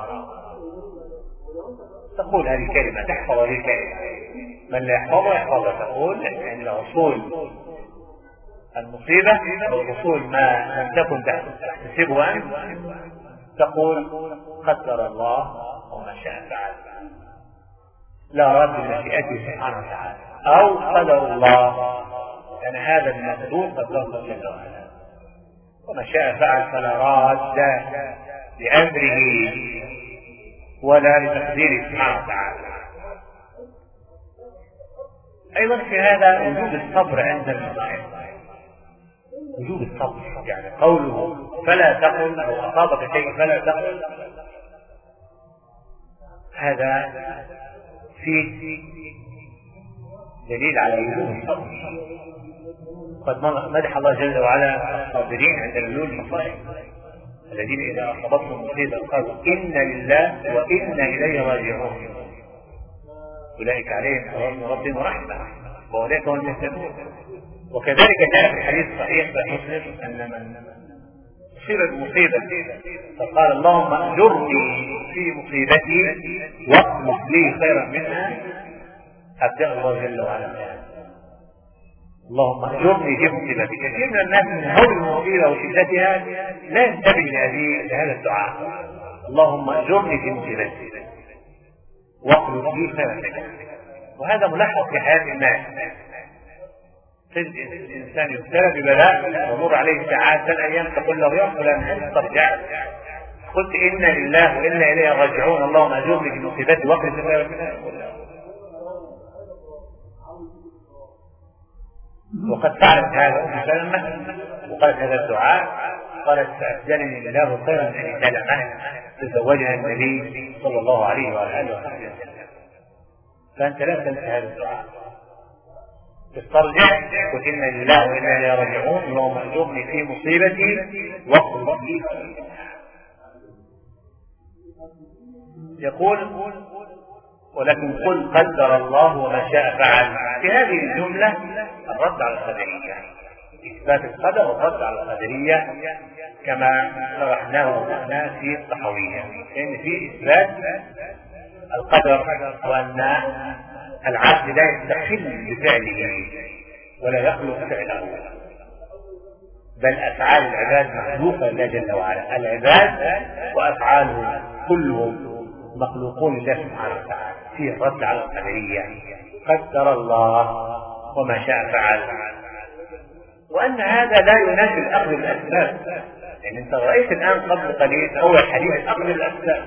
تقول هذه الكلمة، تحفظ هذه الكلمة. من لا يحفظها تقول عند حصول المصيبة أو حصول ما لم تكن تحتسبه أنت تقول قدر الله وما شاء فعل، لا رد لمشيئته سبحانه وتعالى. أو قدر الله يعني هذا المقدور قدر الله جل وعلا، وما شاء فعل فلا راد لأمره ولا لتقديره سبحانه وتعالى. أيضا في هذا وجود الصبر عند المصائب، وجود الصبر، يعني قوله فلا تقل أو أصابك شيء فلا تقل، هذا فيه دليل على وجود الصبر. قد مدح الله جل وعلا الصابرين عند نزول المصائب، الذين إذا أصابتهم مصيبة قالوا إنا لله وإنا إليه راجعون، أولئك عليهم صلوات من ربهم ورحمة وأولئك هم المهتدون. وكذلك جاء في الحديث الصحيح في مسلم أن من تصيب المصيبة فقال اللهم أجرني في مصيبتي واخلف لي خيرا منها، أبدأ الله جل وعلا اللهم أجرني في مصيبتي. كثير من الناس من هول المصيبة وشدتها لا ينتبه لهذا الدعاء، اللهم أجرني في مصيبتي واخلف لي خيرا منها. وهذا ملحق في حياة الناس، تجد الإنسان يبتلى ببلاء ومر عليه ساعات أيام تقول له يا فلان هل ترجع؟ قلت إنا لله وإنا إليه راجعون، اللهم أجرني في مصيبتي واخلف لي خيرا منها. وقد فعلت هذا أم سلمة وقالت هذا الدعاء، قالت فأبدلني الله خيرا من أبي سلمة تزوجها النبي صلى الله عليه وعلى آله وصحبه وسلم. فأنت لا تنسى هذا الدعاء، تسترجع قل إنا لله وإنا إليه راجعون، اللهم أجرني في مصيبتي واخلف لي خيرا منها. يقول ولكن قل قدر الله وما شاء فعل. في هذه الجملة الرد على القدرية، إثبات القدر والرد على القدرية كما شرحناه في الطحاوية، لأن في إثبات القدر وأن العبد لا يستقل بفعله ولا يخلق فعله، بل أفعال العباد مخلوقة لله جل وعلا. العباد وأفعاله كلهم مخلوقون لله سبحانه وتعالى. فيه الرد على القدرية، قدر الله وما شاء فعل، وأن هذا لا ينافي الأخذ بالأسباب. يعني أنت رأيت الآن قبل قليل أول حديث الأخذ بالأسباب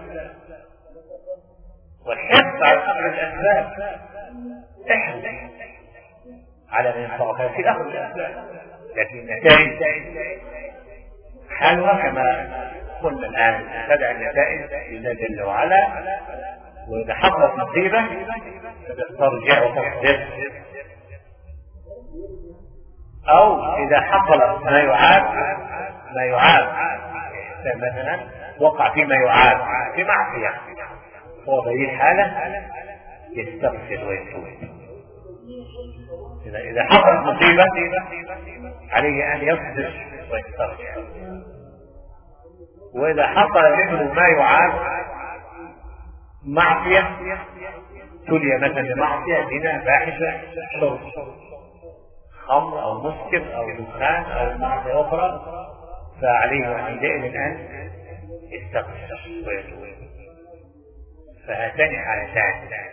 والحرص على أخذ الأسباب، احرص على ما ينفعك في أخذ الأسباب، لكن النتائج حالها كما قلنا الآن، تدعى النتائج لله جل وعلا، وإذا حصلت مصيبة فتسترجع وتصبر، أو إذا حصل ما يعاب مثلا وقع فيما يعاب في معصية، هو في الحالة يستغفر ويتوب. إذا حصلت مصيبة عليه أن يصبر ويسترجع، وإذا حصل منه ما يعاب معصية، تلي مثلا بمعصية زنا فاحشة شرب خمر أو مسكر أو دخان أو معصية أخرى، فعليه عندئذ أن يستغفر ويتوب. فهاتان حالتان.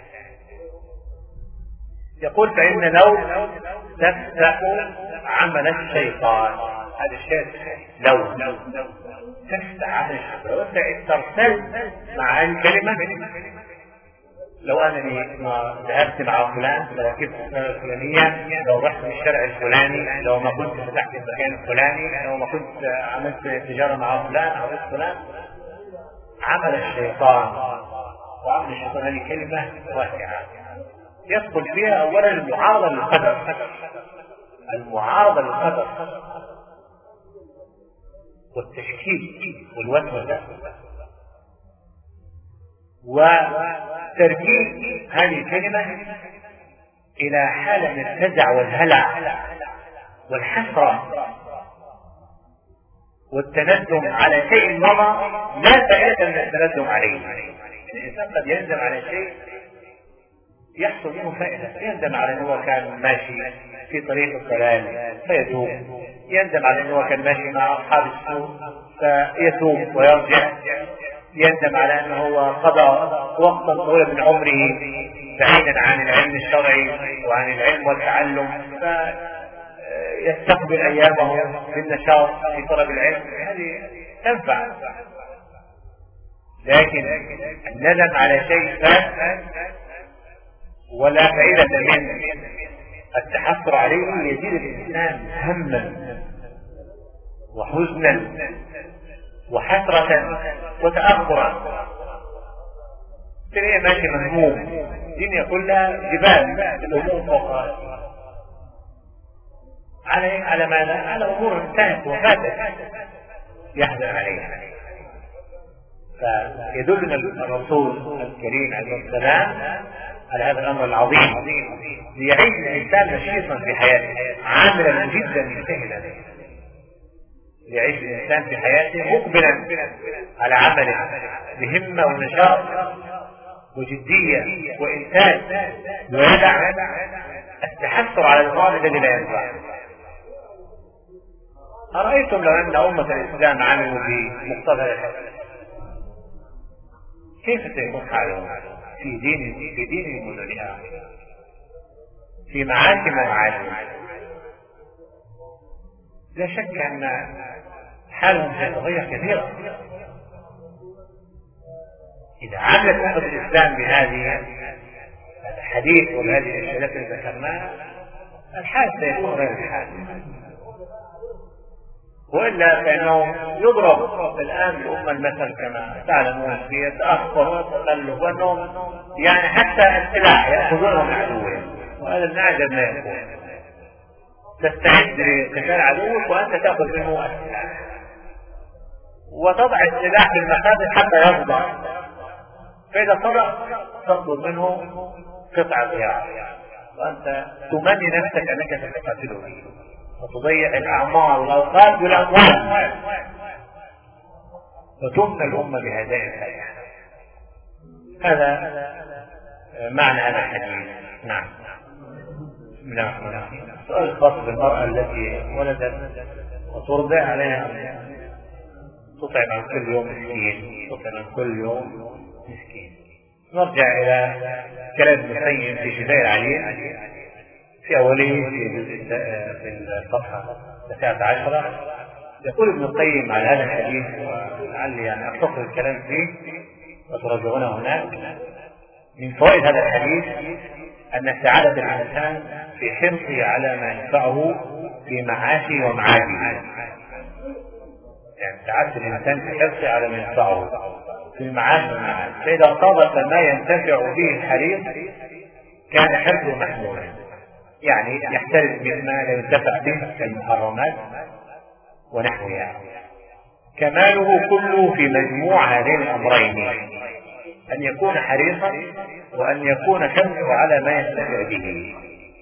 يقول فإن لو تفتح عمل الشيطان، هذا الشيء لو تفتح عمل الشيطان، وانت استرسلت مع هذه الكلمة. لو أنني ما ذهبت مع فلان، لو ركبت السنة الفلانية، لو رحت في الشارع الفلاني، لو ما كنت فتحت المكان الفلاني، لو ما كنت عملت تجارة مع فلان أو فلان، عمل الشيطان. وعمل الشيطان هذه كلمة واسعة يدخل فيها أولا المعارضة للقدر، المعارضة للقدر والتشكيك والوسوسة، وتركيب هذه الكلمة إلى حالة من الفزع والهلع والحسرة والتندم على شيء مضى لا فائدة من التندم عليه. الإنسان قد يندم على شيء يحصل منه فائدة، يندم على أنه كان ماشي في طريق الضلال فيتوب، يندم على أنه كان ماشي مع أصحاب السوء فيتوب ويرجع، يندم على أنه قضى وقتا طويلا من عمره بعيدا عن العلم الشرعي وعن العلم والتعلم، فيستقبل أيامه بالنشاط في طلب العلم، هذه تنفع. لكن الندم على شيء فات ولا فائدة من التحسر عليه يزيد الإنسان هما وحزنا وحسرة وتأخرا. تلاقيه ماشي مهموم، الدنيا كلها جبال الأمور فوق على ماذا؟ على أمور انتهت وفاتت يحزن عليها. فيدلنا الرسول الكريم عليه السلام على هذا الأمر العظيم، ليعيش الإنسان نشيطا في حياته، عاملا جدا مجتهدا، يعيش الإنسان في حياته مقبلا على عمله بهمة ونشاط وجدية وإنتاج، ويدع التحسر على الماضي الذي لا ينفع. أرأيتم لو أن أمة الإسلام عملوا بمقتضى الحياة كيف سيكون حالهم في دينهم ودنياهم، في معاشهم ومعاشهم؟ لا شك أن حالهم سيتغير كثيرا إذا عملت أمة الإسلام بهذه الحديث وبهذه الأشياء التي ذكرناها. الحال سيكون غير الحال، وإلا فإنه يضرب الآن الأمة المثل كما تعلمون في التأخر والتخلف، وأنهم يعني حتى السلاح يأخذونه من عدوهم، وهذا من أعجب ما يكون. تستعد لقتال عدوك وأنت تأخذ منه السلاح، وتضع السلاح في المخازن حتى يصدع، فإذا صدع تطلب منه قطعة غيار، وأنت تمني نفسك أنك ستقاتله به، وتضيع الأعمار والأوقات والأموال، وتمنى الأمة بهذه الحياة. هذا معنى هذا الحديث. نعم. بسم الله الرحمن الرحيم. السؤال الخاص بالمرأة التي ولدت وترضع عليها تطعم عن كل يوم مسكين، تطعم عن كل يوم مسكين. نرجع إلى كلام ابن القيم في شفاء العليل في أوله في الصفحة 19. يقول ابن القيم على هذا الحديث، ولعلي يعني أختصر الكلام فيه وتراجعونه هناك. من فوائد هذا الحديث أن سعادة الإنسان في حرصه على ما ينفعه في معاشه ومعاده، يعني سعادة الإنسان في حرصه على ما ينفعه في المعاش والمعاد، فإذا صادف ما ينتفع به الحريص كان حرصه محمولا، يعني يحترز مما لا ينتفع به كالمحرمات ونحوها. كماله كله في مجموع هذين الأمرين، أن يكون حريصا وأن يكون حرصه على ما ينتفع به.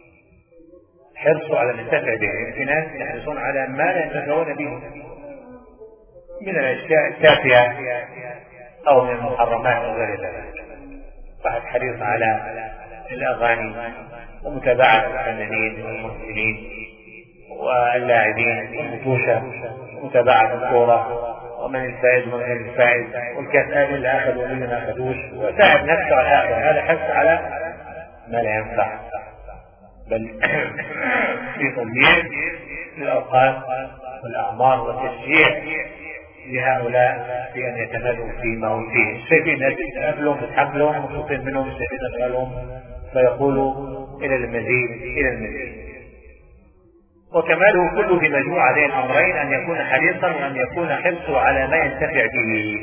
حرصه على ما ينتفع به، في ناس يحرصون على ما لا ينتفعون به من الأشياء التافهة أو من المحرمات وغير ذلك. واحد حريص على الأغاني ومتابعة الفنانين والممثلين واللاعبين والمطوشة ومتابعة الكورة ومن الفائز ومن غير الفائز والكسائل اللي أخذوا ومن ما أخذوش، وساعد نفسه على الآخر. هذا حث على ما لا ينفع، بل في تضييع للأوقات والأعمار وتشجيع لهؤلاء في أن يتمادوا فيما هم فيه. شايفين ناس يتقابلون بتحبلهم وخطين منهم شايفين أسألهم فيقولوا إلى المزيد إلى المزيد. وكماله كله في مجموع هذين الأمرين، أن يكون حريصا وأن يكون حرصه على ما ينتفع به.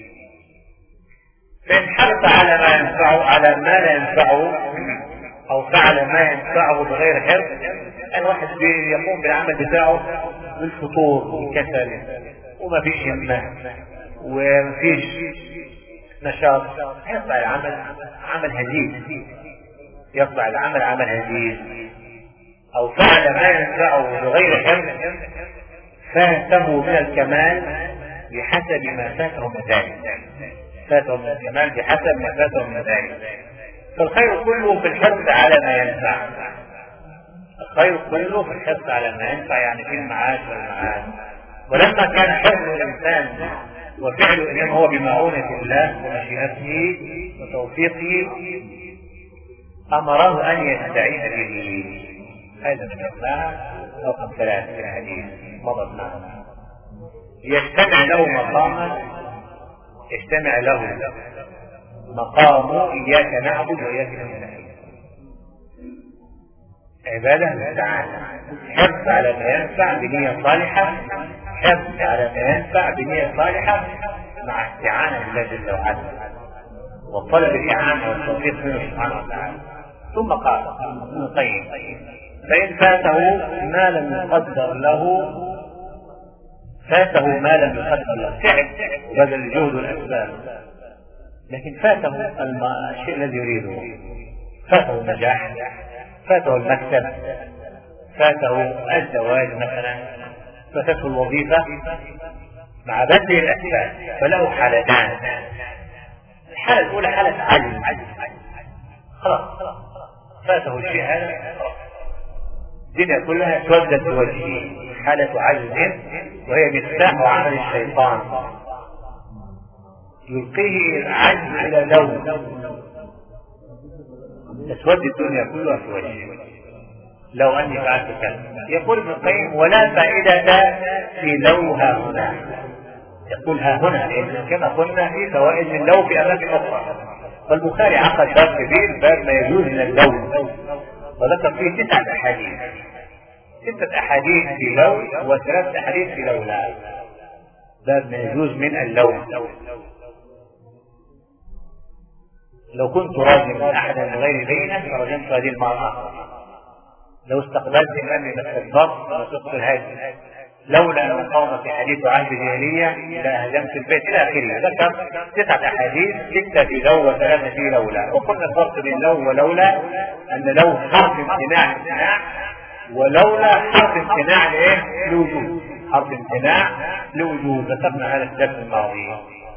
فإن حرص على ما ينفعه على ما لا ينفعه أو فعل ما ينفعه بغير حرص، الواحد يقوم بالعمل بتاعه بالفطور والكسل وما فيش همة وما فيش نشاط، يطلع العمل عمل هزيل، يطلع العمل عمل هزيل. أو فعل ما ينفعه بغير حرص فاته من الكمال بحسب ما فاته من ذلك، فاته من الكمال بحسب ما فاته من ذلك. فالخير كله في الحرص على ما ينفع، الخير كله في الحرص على ما ينفع، يعني في المعاش والمعاد. ولما كان حرص الإنسان وفعله إنما هو بمعونة الله ومشيئته وتوفيقه أمره أن يستعين به. هذا ذكرناها رقم 3 في الحديث مضت معنا. يجتمع له مقام إياك نعبد وإياك نستعين، عبادة مستعانة، حرص على ما ينفع بنية صالحة، حرص على ما ينفع بنية صالحة مع استعانة بالله جل وعلا وطلب الإعانة والتوفيق منه سبحانه وتعالى. ثم قال ابن القيم: فإن فاته ما لم يقدر له، فاته ما لم يقدر له، تعب وبذل الجهد والأسباب، لكن فاته الشيء الذي يريده، فاته النجاح، فاته المكسب، فاته الزواج مثلا، فاتته الوظيفة مع بدء الأسباب، فله حالتان. الحالة الأولى حالة عجز، خلاص فاته الشيء هذا، الدنيا كلها اسودت بوجهه، حالة عجز، وهي مفتاح عمل الشيطان، يلقيه العجز إلى لون، تسود الدنيا كلها في وجهه لو أني فعلت كذا. يقول ابن القيم: ولا فائدة في لوها هنا. يقول ها هنا كما قلنا في فوائد من لو في أماكن أخرى، فالبخاري عقد باب كبير، باب ما يجوز من اللون، وذكر فيه 9 أحاديث، 6 أحاديث في لو و3 أحاديث في لولا، باب ما يجوز من اللون. لو كنت راجما أحدا من غير بينه فرجمت هذه المرأة، لو استقبلت الأمر فاستكبرت ونسقت الهدي، لولا أن القوم في حديث عهد الجاهلية لأهدمت البيت إلى آخره. ذكر 9 أحاديث، 6 في لو و3 في لولا. وقلنا الفرق بين لو ولولا أن لو حرف امتناع، ولولا حرف امتناع لوجود، حرف امتناع لوجود، ذكرنا هذا الدرس الماضي.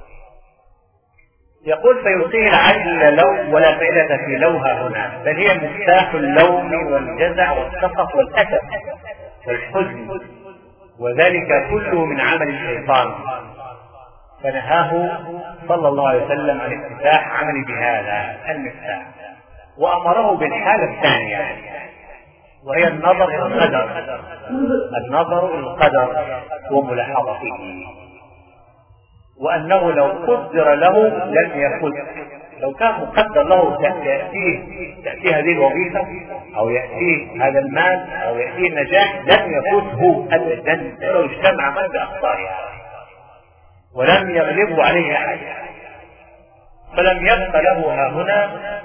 يقول: فيلقيه العجل لو ولا فائدة في لوها هنا، بل هي مفتاح اللوم والجزع والسخط والأسف والحزن، وذلك كله من عمل الشيطان، فنهاه صلى الله عليه وسلم عن افتتاح عمل بهذا المفتاح، وأمره بالحالة الثانية وهي النظر إلى القدر، النظر إلى القدر وملاحظته، وأنه لو قدر له لم يفوت. لو كان مقدر له تأتيه هذه الوظيفة أو يأتيه هذا المال أو يأتيه النجاح لم يفوته أبدا، ولو اجتمع من بأخطارها ولم يغلبه عليه أحد. فلم يبق له ها هنا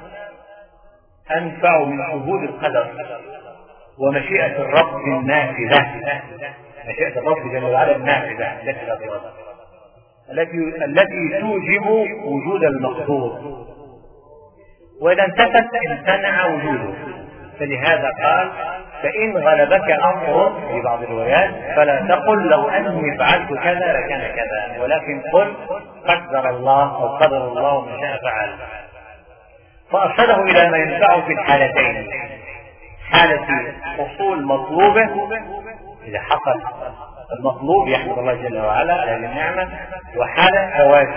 أنفع من شهود القدر ومشيئة الرب النافذة، مشيئة الرب جل وعلا النافذة التي توجب وجود المقصود، وإذا انتفت امتنع وجوده. فلهذا قال: فإن غلبك أمر في بعض الروايات فلا تقل لو أني فعلت كذا لكان كذا، ولكن قل قدر الله أو قدر الله ما شاء فعل. فأرشده إلى ما ينفعه في الحالتين: حالة حصول مطلوبه إذا حصل المطلوب يحمد الله جل وعلا على النعمة، وحالة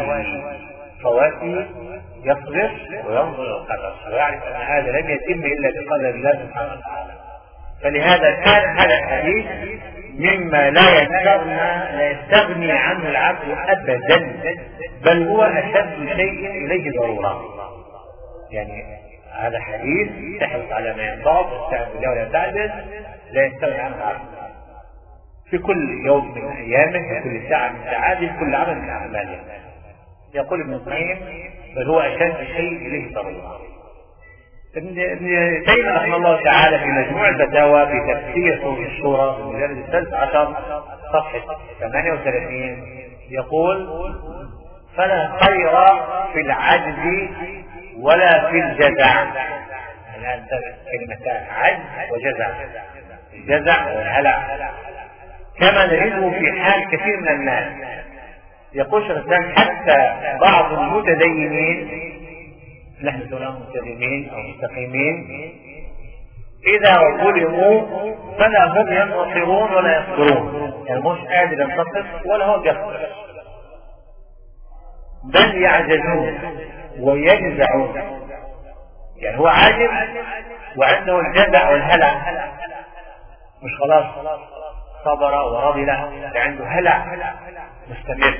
فواته يصبر وينظر إلى القدر ويعرف أن هذا لم يتم إلا بقدر الله سبحانه وتعالى. فلهذا كان هذا الحديث مما لا يستغني عنه العبد أبدا، بل هو أشد شيء إليه ضرورة. يعني هذا حديث تحرص على ما ينفعه، تستعد بالله ولا تعجز، لا يستغني عنه العبد في كل يوم من أيامه، في كل ساعة من ساعاته، في كل عمل من أعماله. يقول ابن القيم: بل هو أشد شيء إليه ضرورة. ابن تيمية رحمه الله تعالى في مجموع الفتاوى في تفسير سورة الشورى في المجلد 13 صفحة 38 يقول: فلا خير في العجز ولا في الجزع. الآن كلمتان: عجز وجزع، الجزع والهلع، كما نجده في حال كثير من الناس. يقول شيخ الإسلام: حتى بعض المتدينين، نحن نسميهم متدينين أو مستقيمين، إذا ظلموا فلا هم ينتصرون ولا يصبرون، يعني مش قادر ينتصر ولا هو يصبر، بل يعجزون ويجزعون. يعني هو عاجز وعنده الجزع والهلع، مش خلاص صبر ورضي له، عنده هلع مستمر.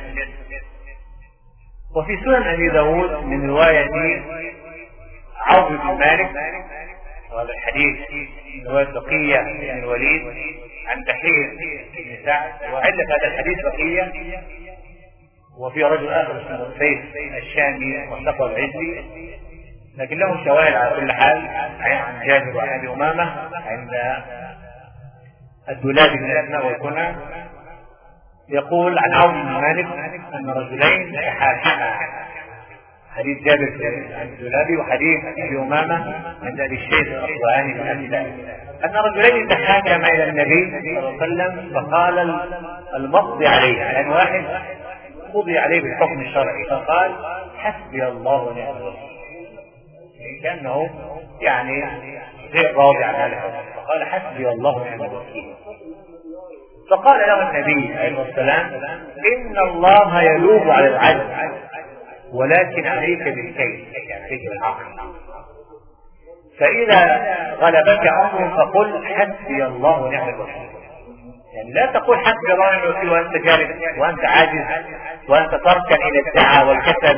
وفي سنن أبي داود من رواية عوف بن مالك، وهذا الحديث من رواية بقية بن الوليد عن بحير بن سعد، وعلة هذا الحديث بقية، وفي رجل آخر اسمه سيف الشامي وثقه العجلي، لكن له شواهد على كل حال عن جابر وعن أبي أمامة عند الدولاب من الأسماء والكنى. يقول عن عوف بن مالك أن رجلين تحاكما حديث جابر عن الدولابي وحديث ابي امامه عند ابي الشيخ الاصبهاني من ابي ذر ان رجلين تحاكما الى النبي صلى الله عليه وسلم فقال المقضي عليه، يعني واحد قضي عليه بالحكم الشرعي فقال حسبي الله ونعم الوكيل، كانه يعني غير راضي عن هذا، فقال حسبي الله ونعم الوكيل. فقال له النبي عليه السلام ان الله يلوم على العدل ولكن عليك بالكيد، يعني عليك بالعقل، فإذا غلبك أمر فقل حسبي الله ونعم الوكيل. يعني لا تقول حسبي الله ونعم الوكيل وأنت جالس وأنت عاجز وأنت تركن إلى الدعاء والكسل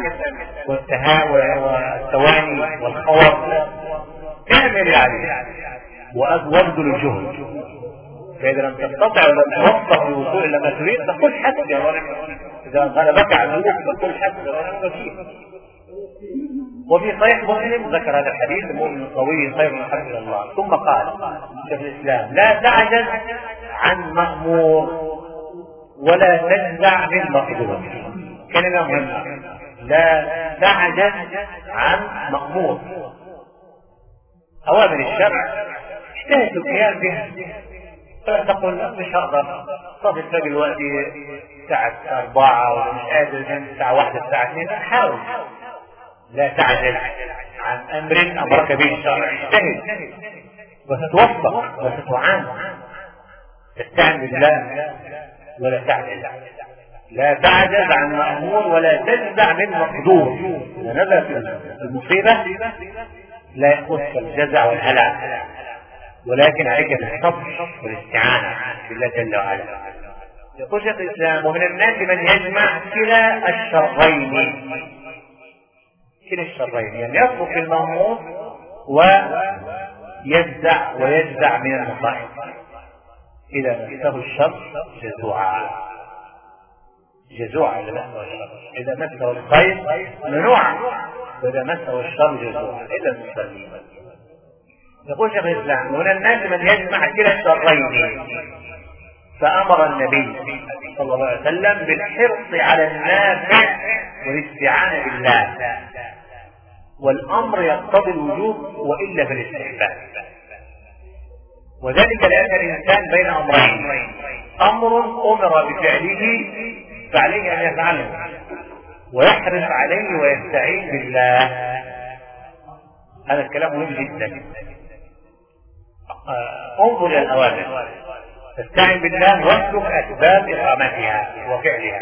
والتواني والخوف، اعمل يعني وابذل الجهد، فإذا لم تستطع ولم توفق الوصول إلى ما تريد فقل حسبي الله ونعم الوكيل، إذا غلبك عدوك فقل حسبي الله ونعم الوكيل. وفي صحيح مسلم ذكر هذا الحديث المؤمن القوي خير من حسب الله. ثم قال شيخ الإسلام لا تعجز عن مأمور ولا تجزع من مقدور. كلمة مهمة، لا تعجز عن مأمور، أوامر الشرع اجتهد القيام بها، فلا تقول مش هقدر صافي الفجر الوقت الساعة 4 ولا مش قادر الساعة 1 الساعة 2، حاول. لا تعجل عن امر امرك به الشرع، اجتهد وتتوفق وتتعان، تستعن بالله ولا تعجل. لا تعجز عن مأمور ولا تجزع من مقدور. اذا نزلت المصيبة لا يأخذك الجزع والهلع، ولكن عليك بالصبر والاستعانة بالله جل وعلا. يقول شيخ الإسلام ومن الناس من يجمع كلا الشرين، كلا الشرين، يعني يترك المأمور ويجزع من المصائب. إذا مسه الشر جزوعا إذا مسه الخير منوعا، وإذا مسه الشر جزوعا إذا مستقيم. يقول شيخ الإسلام ومن الناس من يجمع كلا الشرين، فأمر النبي صلى الله عليه وسلم بالحرص على النافع والاستعانة بالله، والأمر يقتضي الوجوب وإلا في الاستحباب، وذلك لأن الإنسان بين أمرين، أمر أمر بفعله فعليه أن يفعله ويحرص عليه ويستعين بالله. هذا الكلام مهم جدا. انظر إلى الأوامر، تستعين بالله واسلك أسباب إقامتها وفعلها،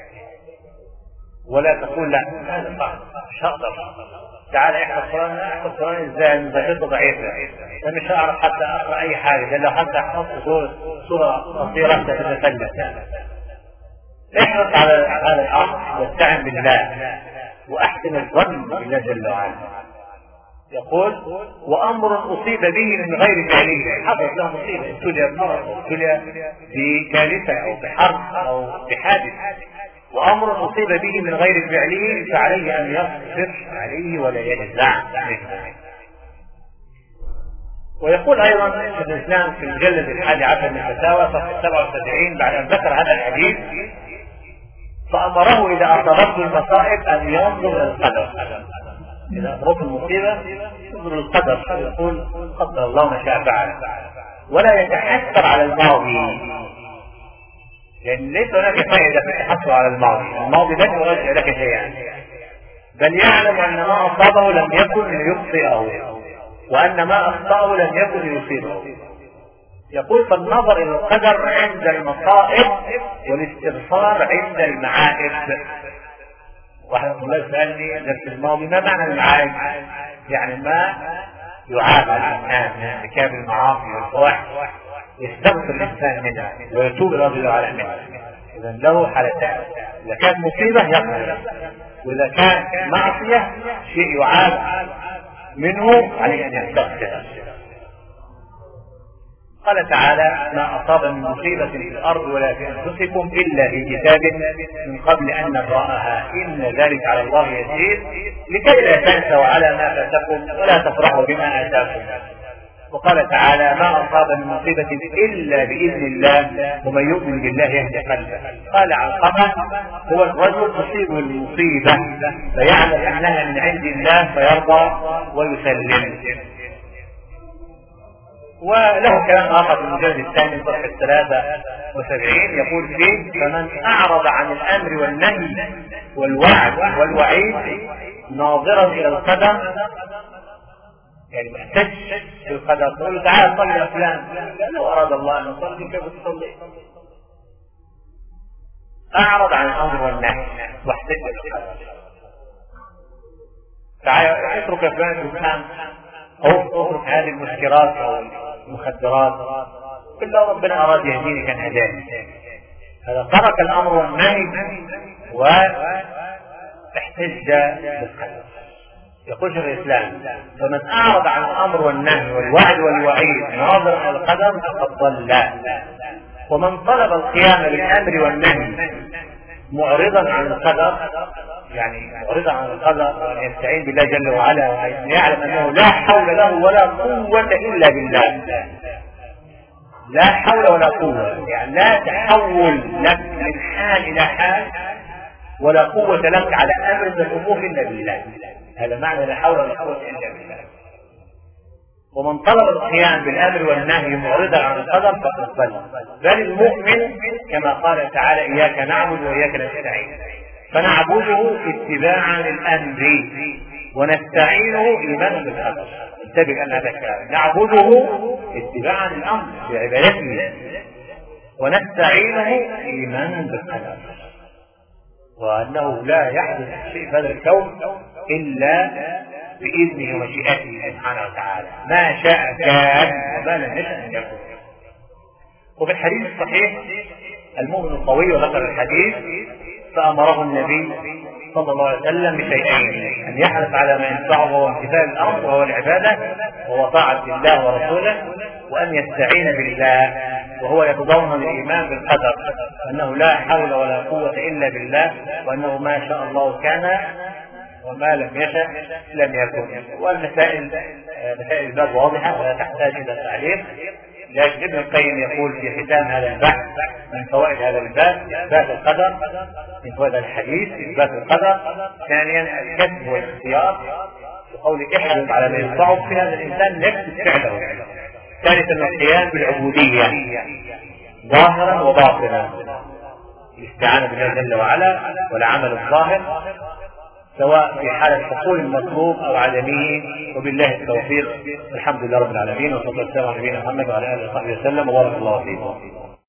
ولا تقول لا هذا صعب مش هقدر، تعال احفظ قرآن ازاي مذاكرته ضعيفة، انا مش هعرف حتى اقرأ اي حاجة، لو حتى احفظ سورة قصيرة تتفلت. احرص على هذا الامر واستعن بالله واحسن الظن بالله جل وعلا. يقول وامر اصيب به من غير فعله، حصلت له مصيبة، ابتلي بمرض او ابتلي بكارثة او بحرب او بحادث، وأمر أصيب به من غير فعله فعليه أن يصبر عليه ولا يجزع منه. ويقول أيضا شيخ الإسلام في المجلد 11 من الفتاوى صفحة 77 بعد أن ذكر هذا الحديث فأمره إذا أصابته المصائب أن ينظر إلى القدر، إذا أصابته المصيبة ينظر للقدر، يقول قدر الله ما شاء فعل، ولا يتحسر على الماضي، لأن ليس هناك فائدة في التحصل على الماضي لن يرجع لك شيئا، بل يعلم أن ما أصابه لم يكن ليخطئه وأن ما أخطأه لم يكن ليصيبه. يقول فالنظر إلى القدر عند المصائب والاستغفار عند المعائب. واحد الله سألني درس الماضي ما معنى المعائب؟ يعني ما يعاب الإنسان من ارتكاب المعاصي والفواحش يستغفر الإنسان منها ويتوب إلى الله على منها. إذا له حالتان، إذا كانت مصيبة يقبل، وإذا كان معصية شيء يعاب منه عليه أن يستغفر. قال تعالى ما أصاب من مصيبة في الأرض ولا في أنفسكم إلا في كتاب من قبل أن نبرأها إن ذلك على الله يسير لكي لا تنسوا على ما فاتكم ولا تفرحوا بما آتاكم وقال تعالى ما أصاب من مصيبة إلا بإذن الله ومن يؤمن بالله يهدي قلبه. قال علقمة هو الرجل تصيبه المصيبة فيعلم أنها من عند الله فيرضى ويسلم. وله كلام آخر في المجلد الثاني صفحة 73 يقول فيه فمن أعرض عن الأمر والنهي والوعد والوعيد ناظرا إلى القدر، يعني محتج بالقدر، تقول تعال صلي يا فلان، لو أراد الله أن نصلي كيف تصلي؟ أعرض عن الأمر والنهي واحتج بالقدر. تعال اترك يا فلان الإنسان أو اترك هذه المسكرات أو المخدرات، إلا ربنا أراد يهديني كان هداني. هذا ترك الأمر والنهي واحتج بالقدر. يقول شيخ الإسلام فمن أعرض عن الأمر والنهي والوعد والوعيد ناظرا إلى القدر فقد ضل. ومن طلب القيام بالأمر والنهي معرضا عن القدر، يعني معرضا عن القدر يستعين بالله جل وعلا ويعلم أنه لا حول له ولا قوة إلا بالله، لا حول ولا قوة، يعني لا تحول لك من حال إلى حال ولا قوة لك على أمر من الأمور إلا بالله. هذا معنى لا حول ولا قوة إلا بالله. ومن طلب القيام بالأمر والنهي معرضا عن القدر فقد ضل. بل المؤمن كما قال تعالى إياك نعبد وإياك نستعين، فنعبده اتباعا للأمر ونستعينه إيمانا بالقدر. انتبه أن هذا الكلام، نعبده اتباعا للأمر بعبادته ونستعينه إيمانا بالقدر، وأنه لا يحدث شيء في هذا الكون إلا بإذنه ومشيئته سبحانه وتعالى، ما شاء كان وما لم يشأ أن يكون. وفي الحديث الصحيح المؤمن القوي وذكر الحديث فأمره النبي صلى الله عليه وسلم بشيئين: أن يحرص على ما ينفعه وهو امتثال الأمر وهو العبادة وهو طاعة الله ورسوله، وأن يستعين بالله وهو يتضمن الإيمان بالقدر، أنه لا حول ولا قوة إلا بالله، وأنه ما شاء الله كان وما لم يشأ لم يكن. والمسائل مسائل الباب واضحة ولا تحتاج إلى تعليق، لكن ابن القيم يقول في ختام هذا البحث من فوائد هذا الباب إثبات القدر، من فوائد الحديث إثبات القدر. ثانيا الكسب والاختيار، بقول احرص على ما ينفعك في هذا الإنسان يكسب فعله. ثالثا القيام بالعبودية ظاهرا وباطنا، الاستعانة بالله جل وعلا والعمل الظاهر سواء في حالة حصول المطلوب أو عدمه، وبالله التوفيق. الحمد لله رب العالمين، وصلى الله على نبينا محمد وعلى آله وصحبه وسلم، وبارك الله فيكم.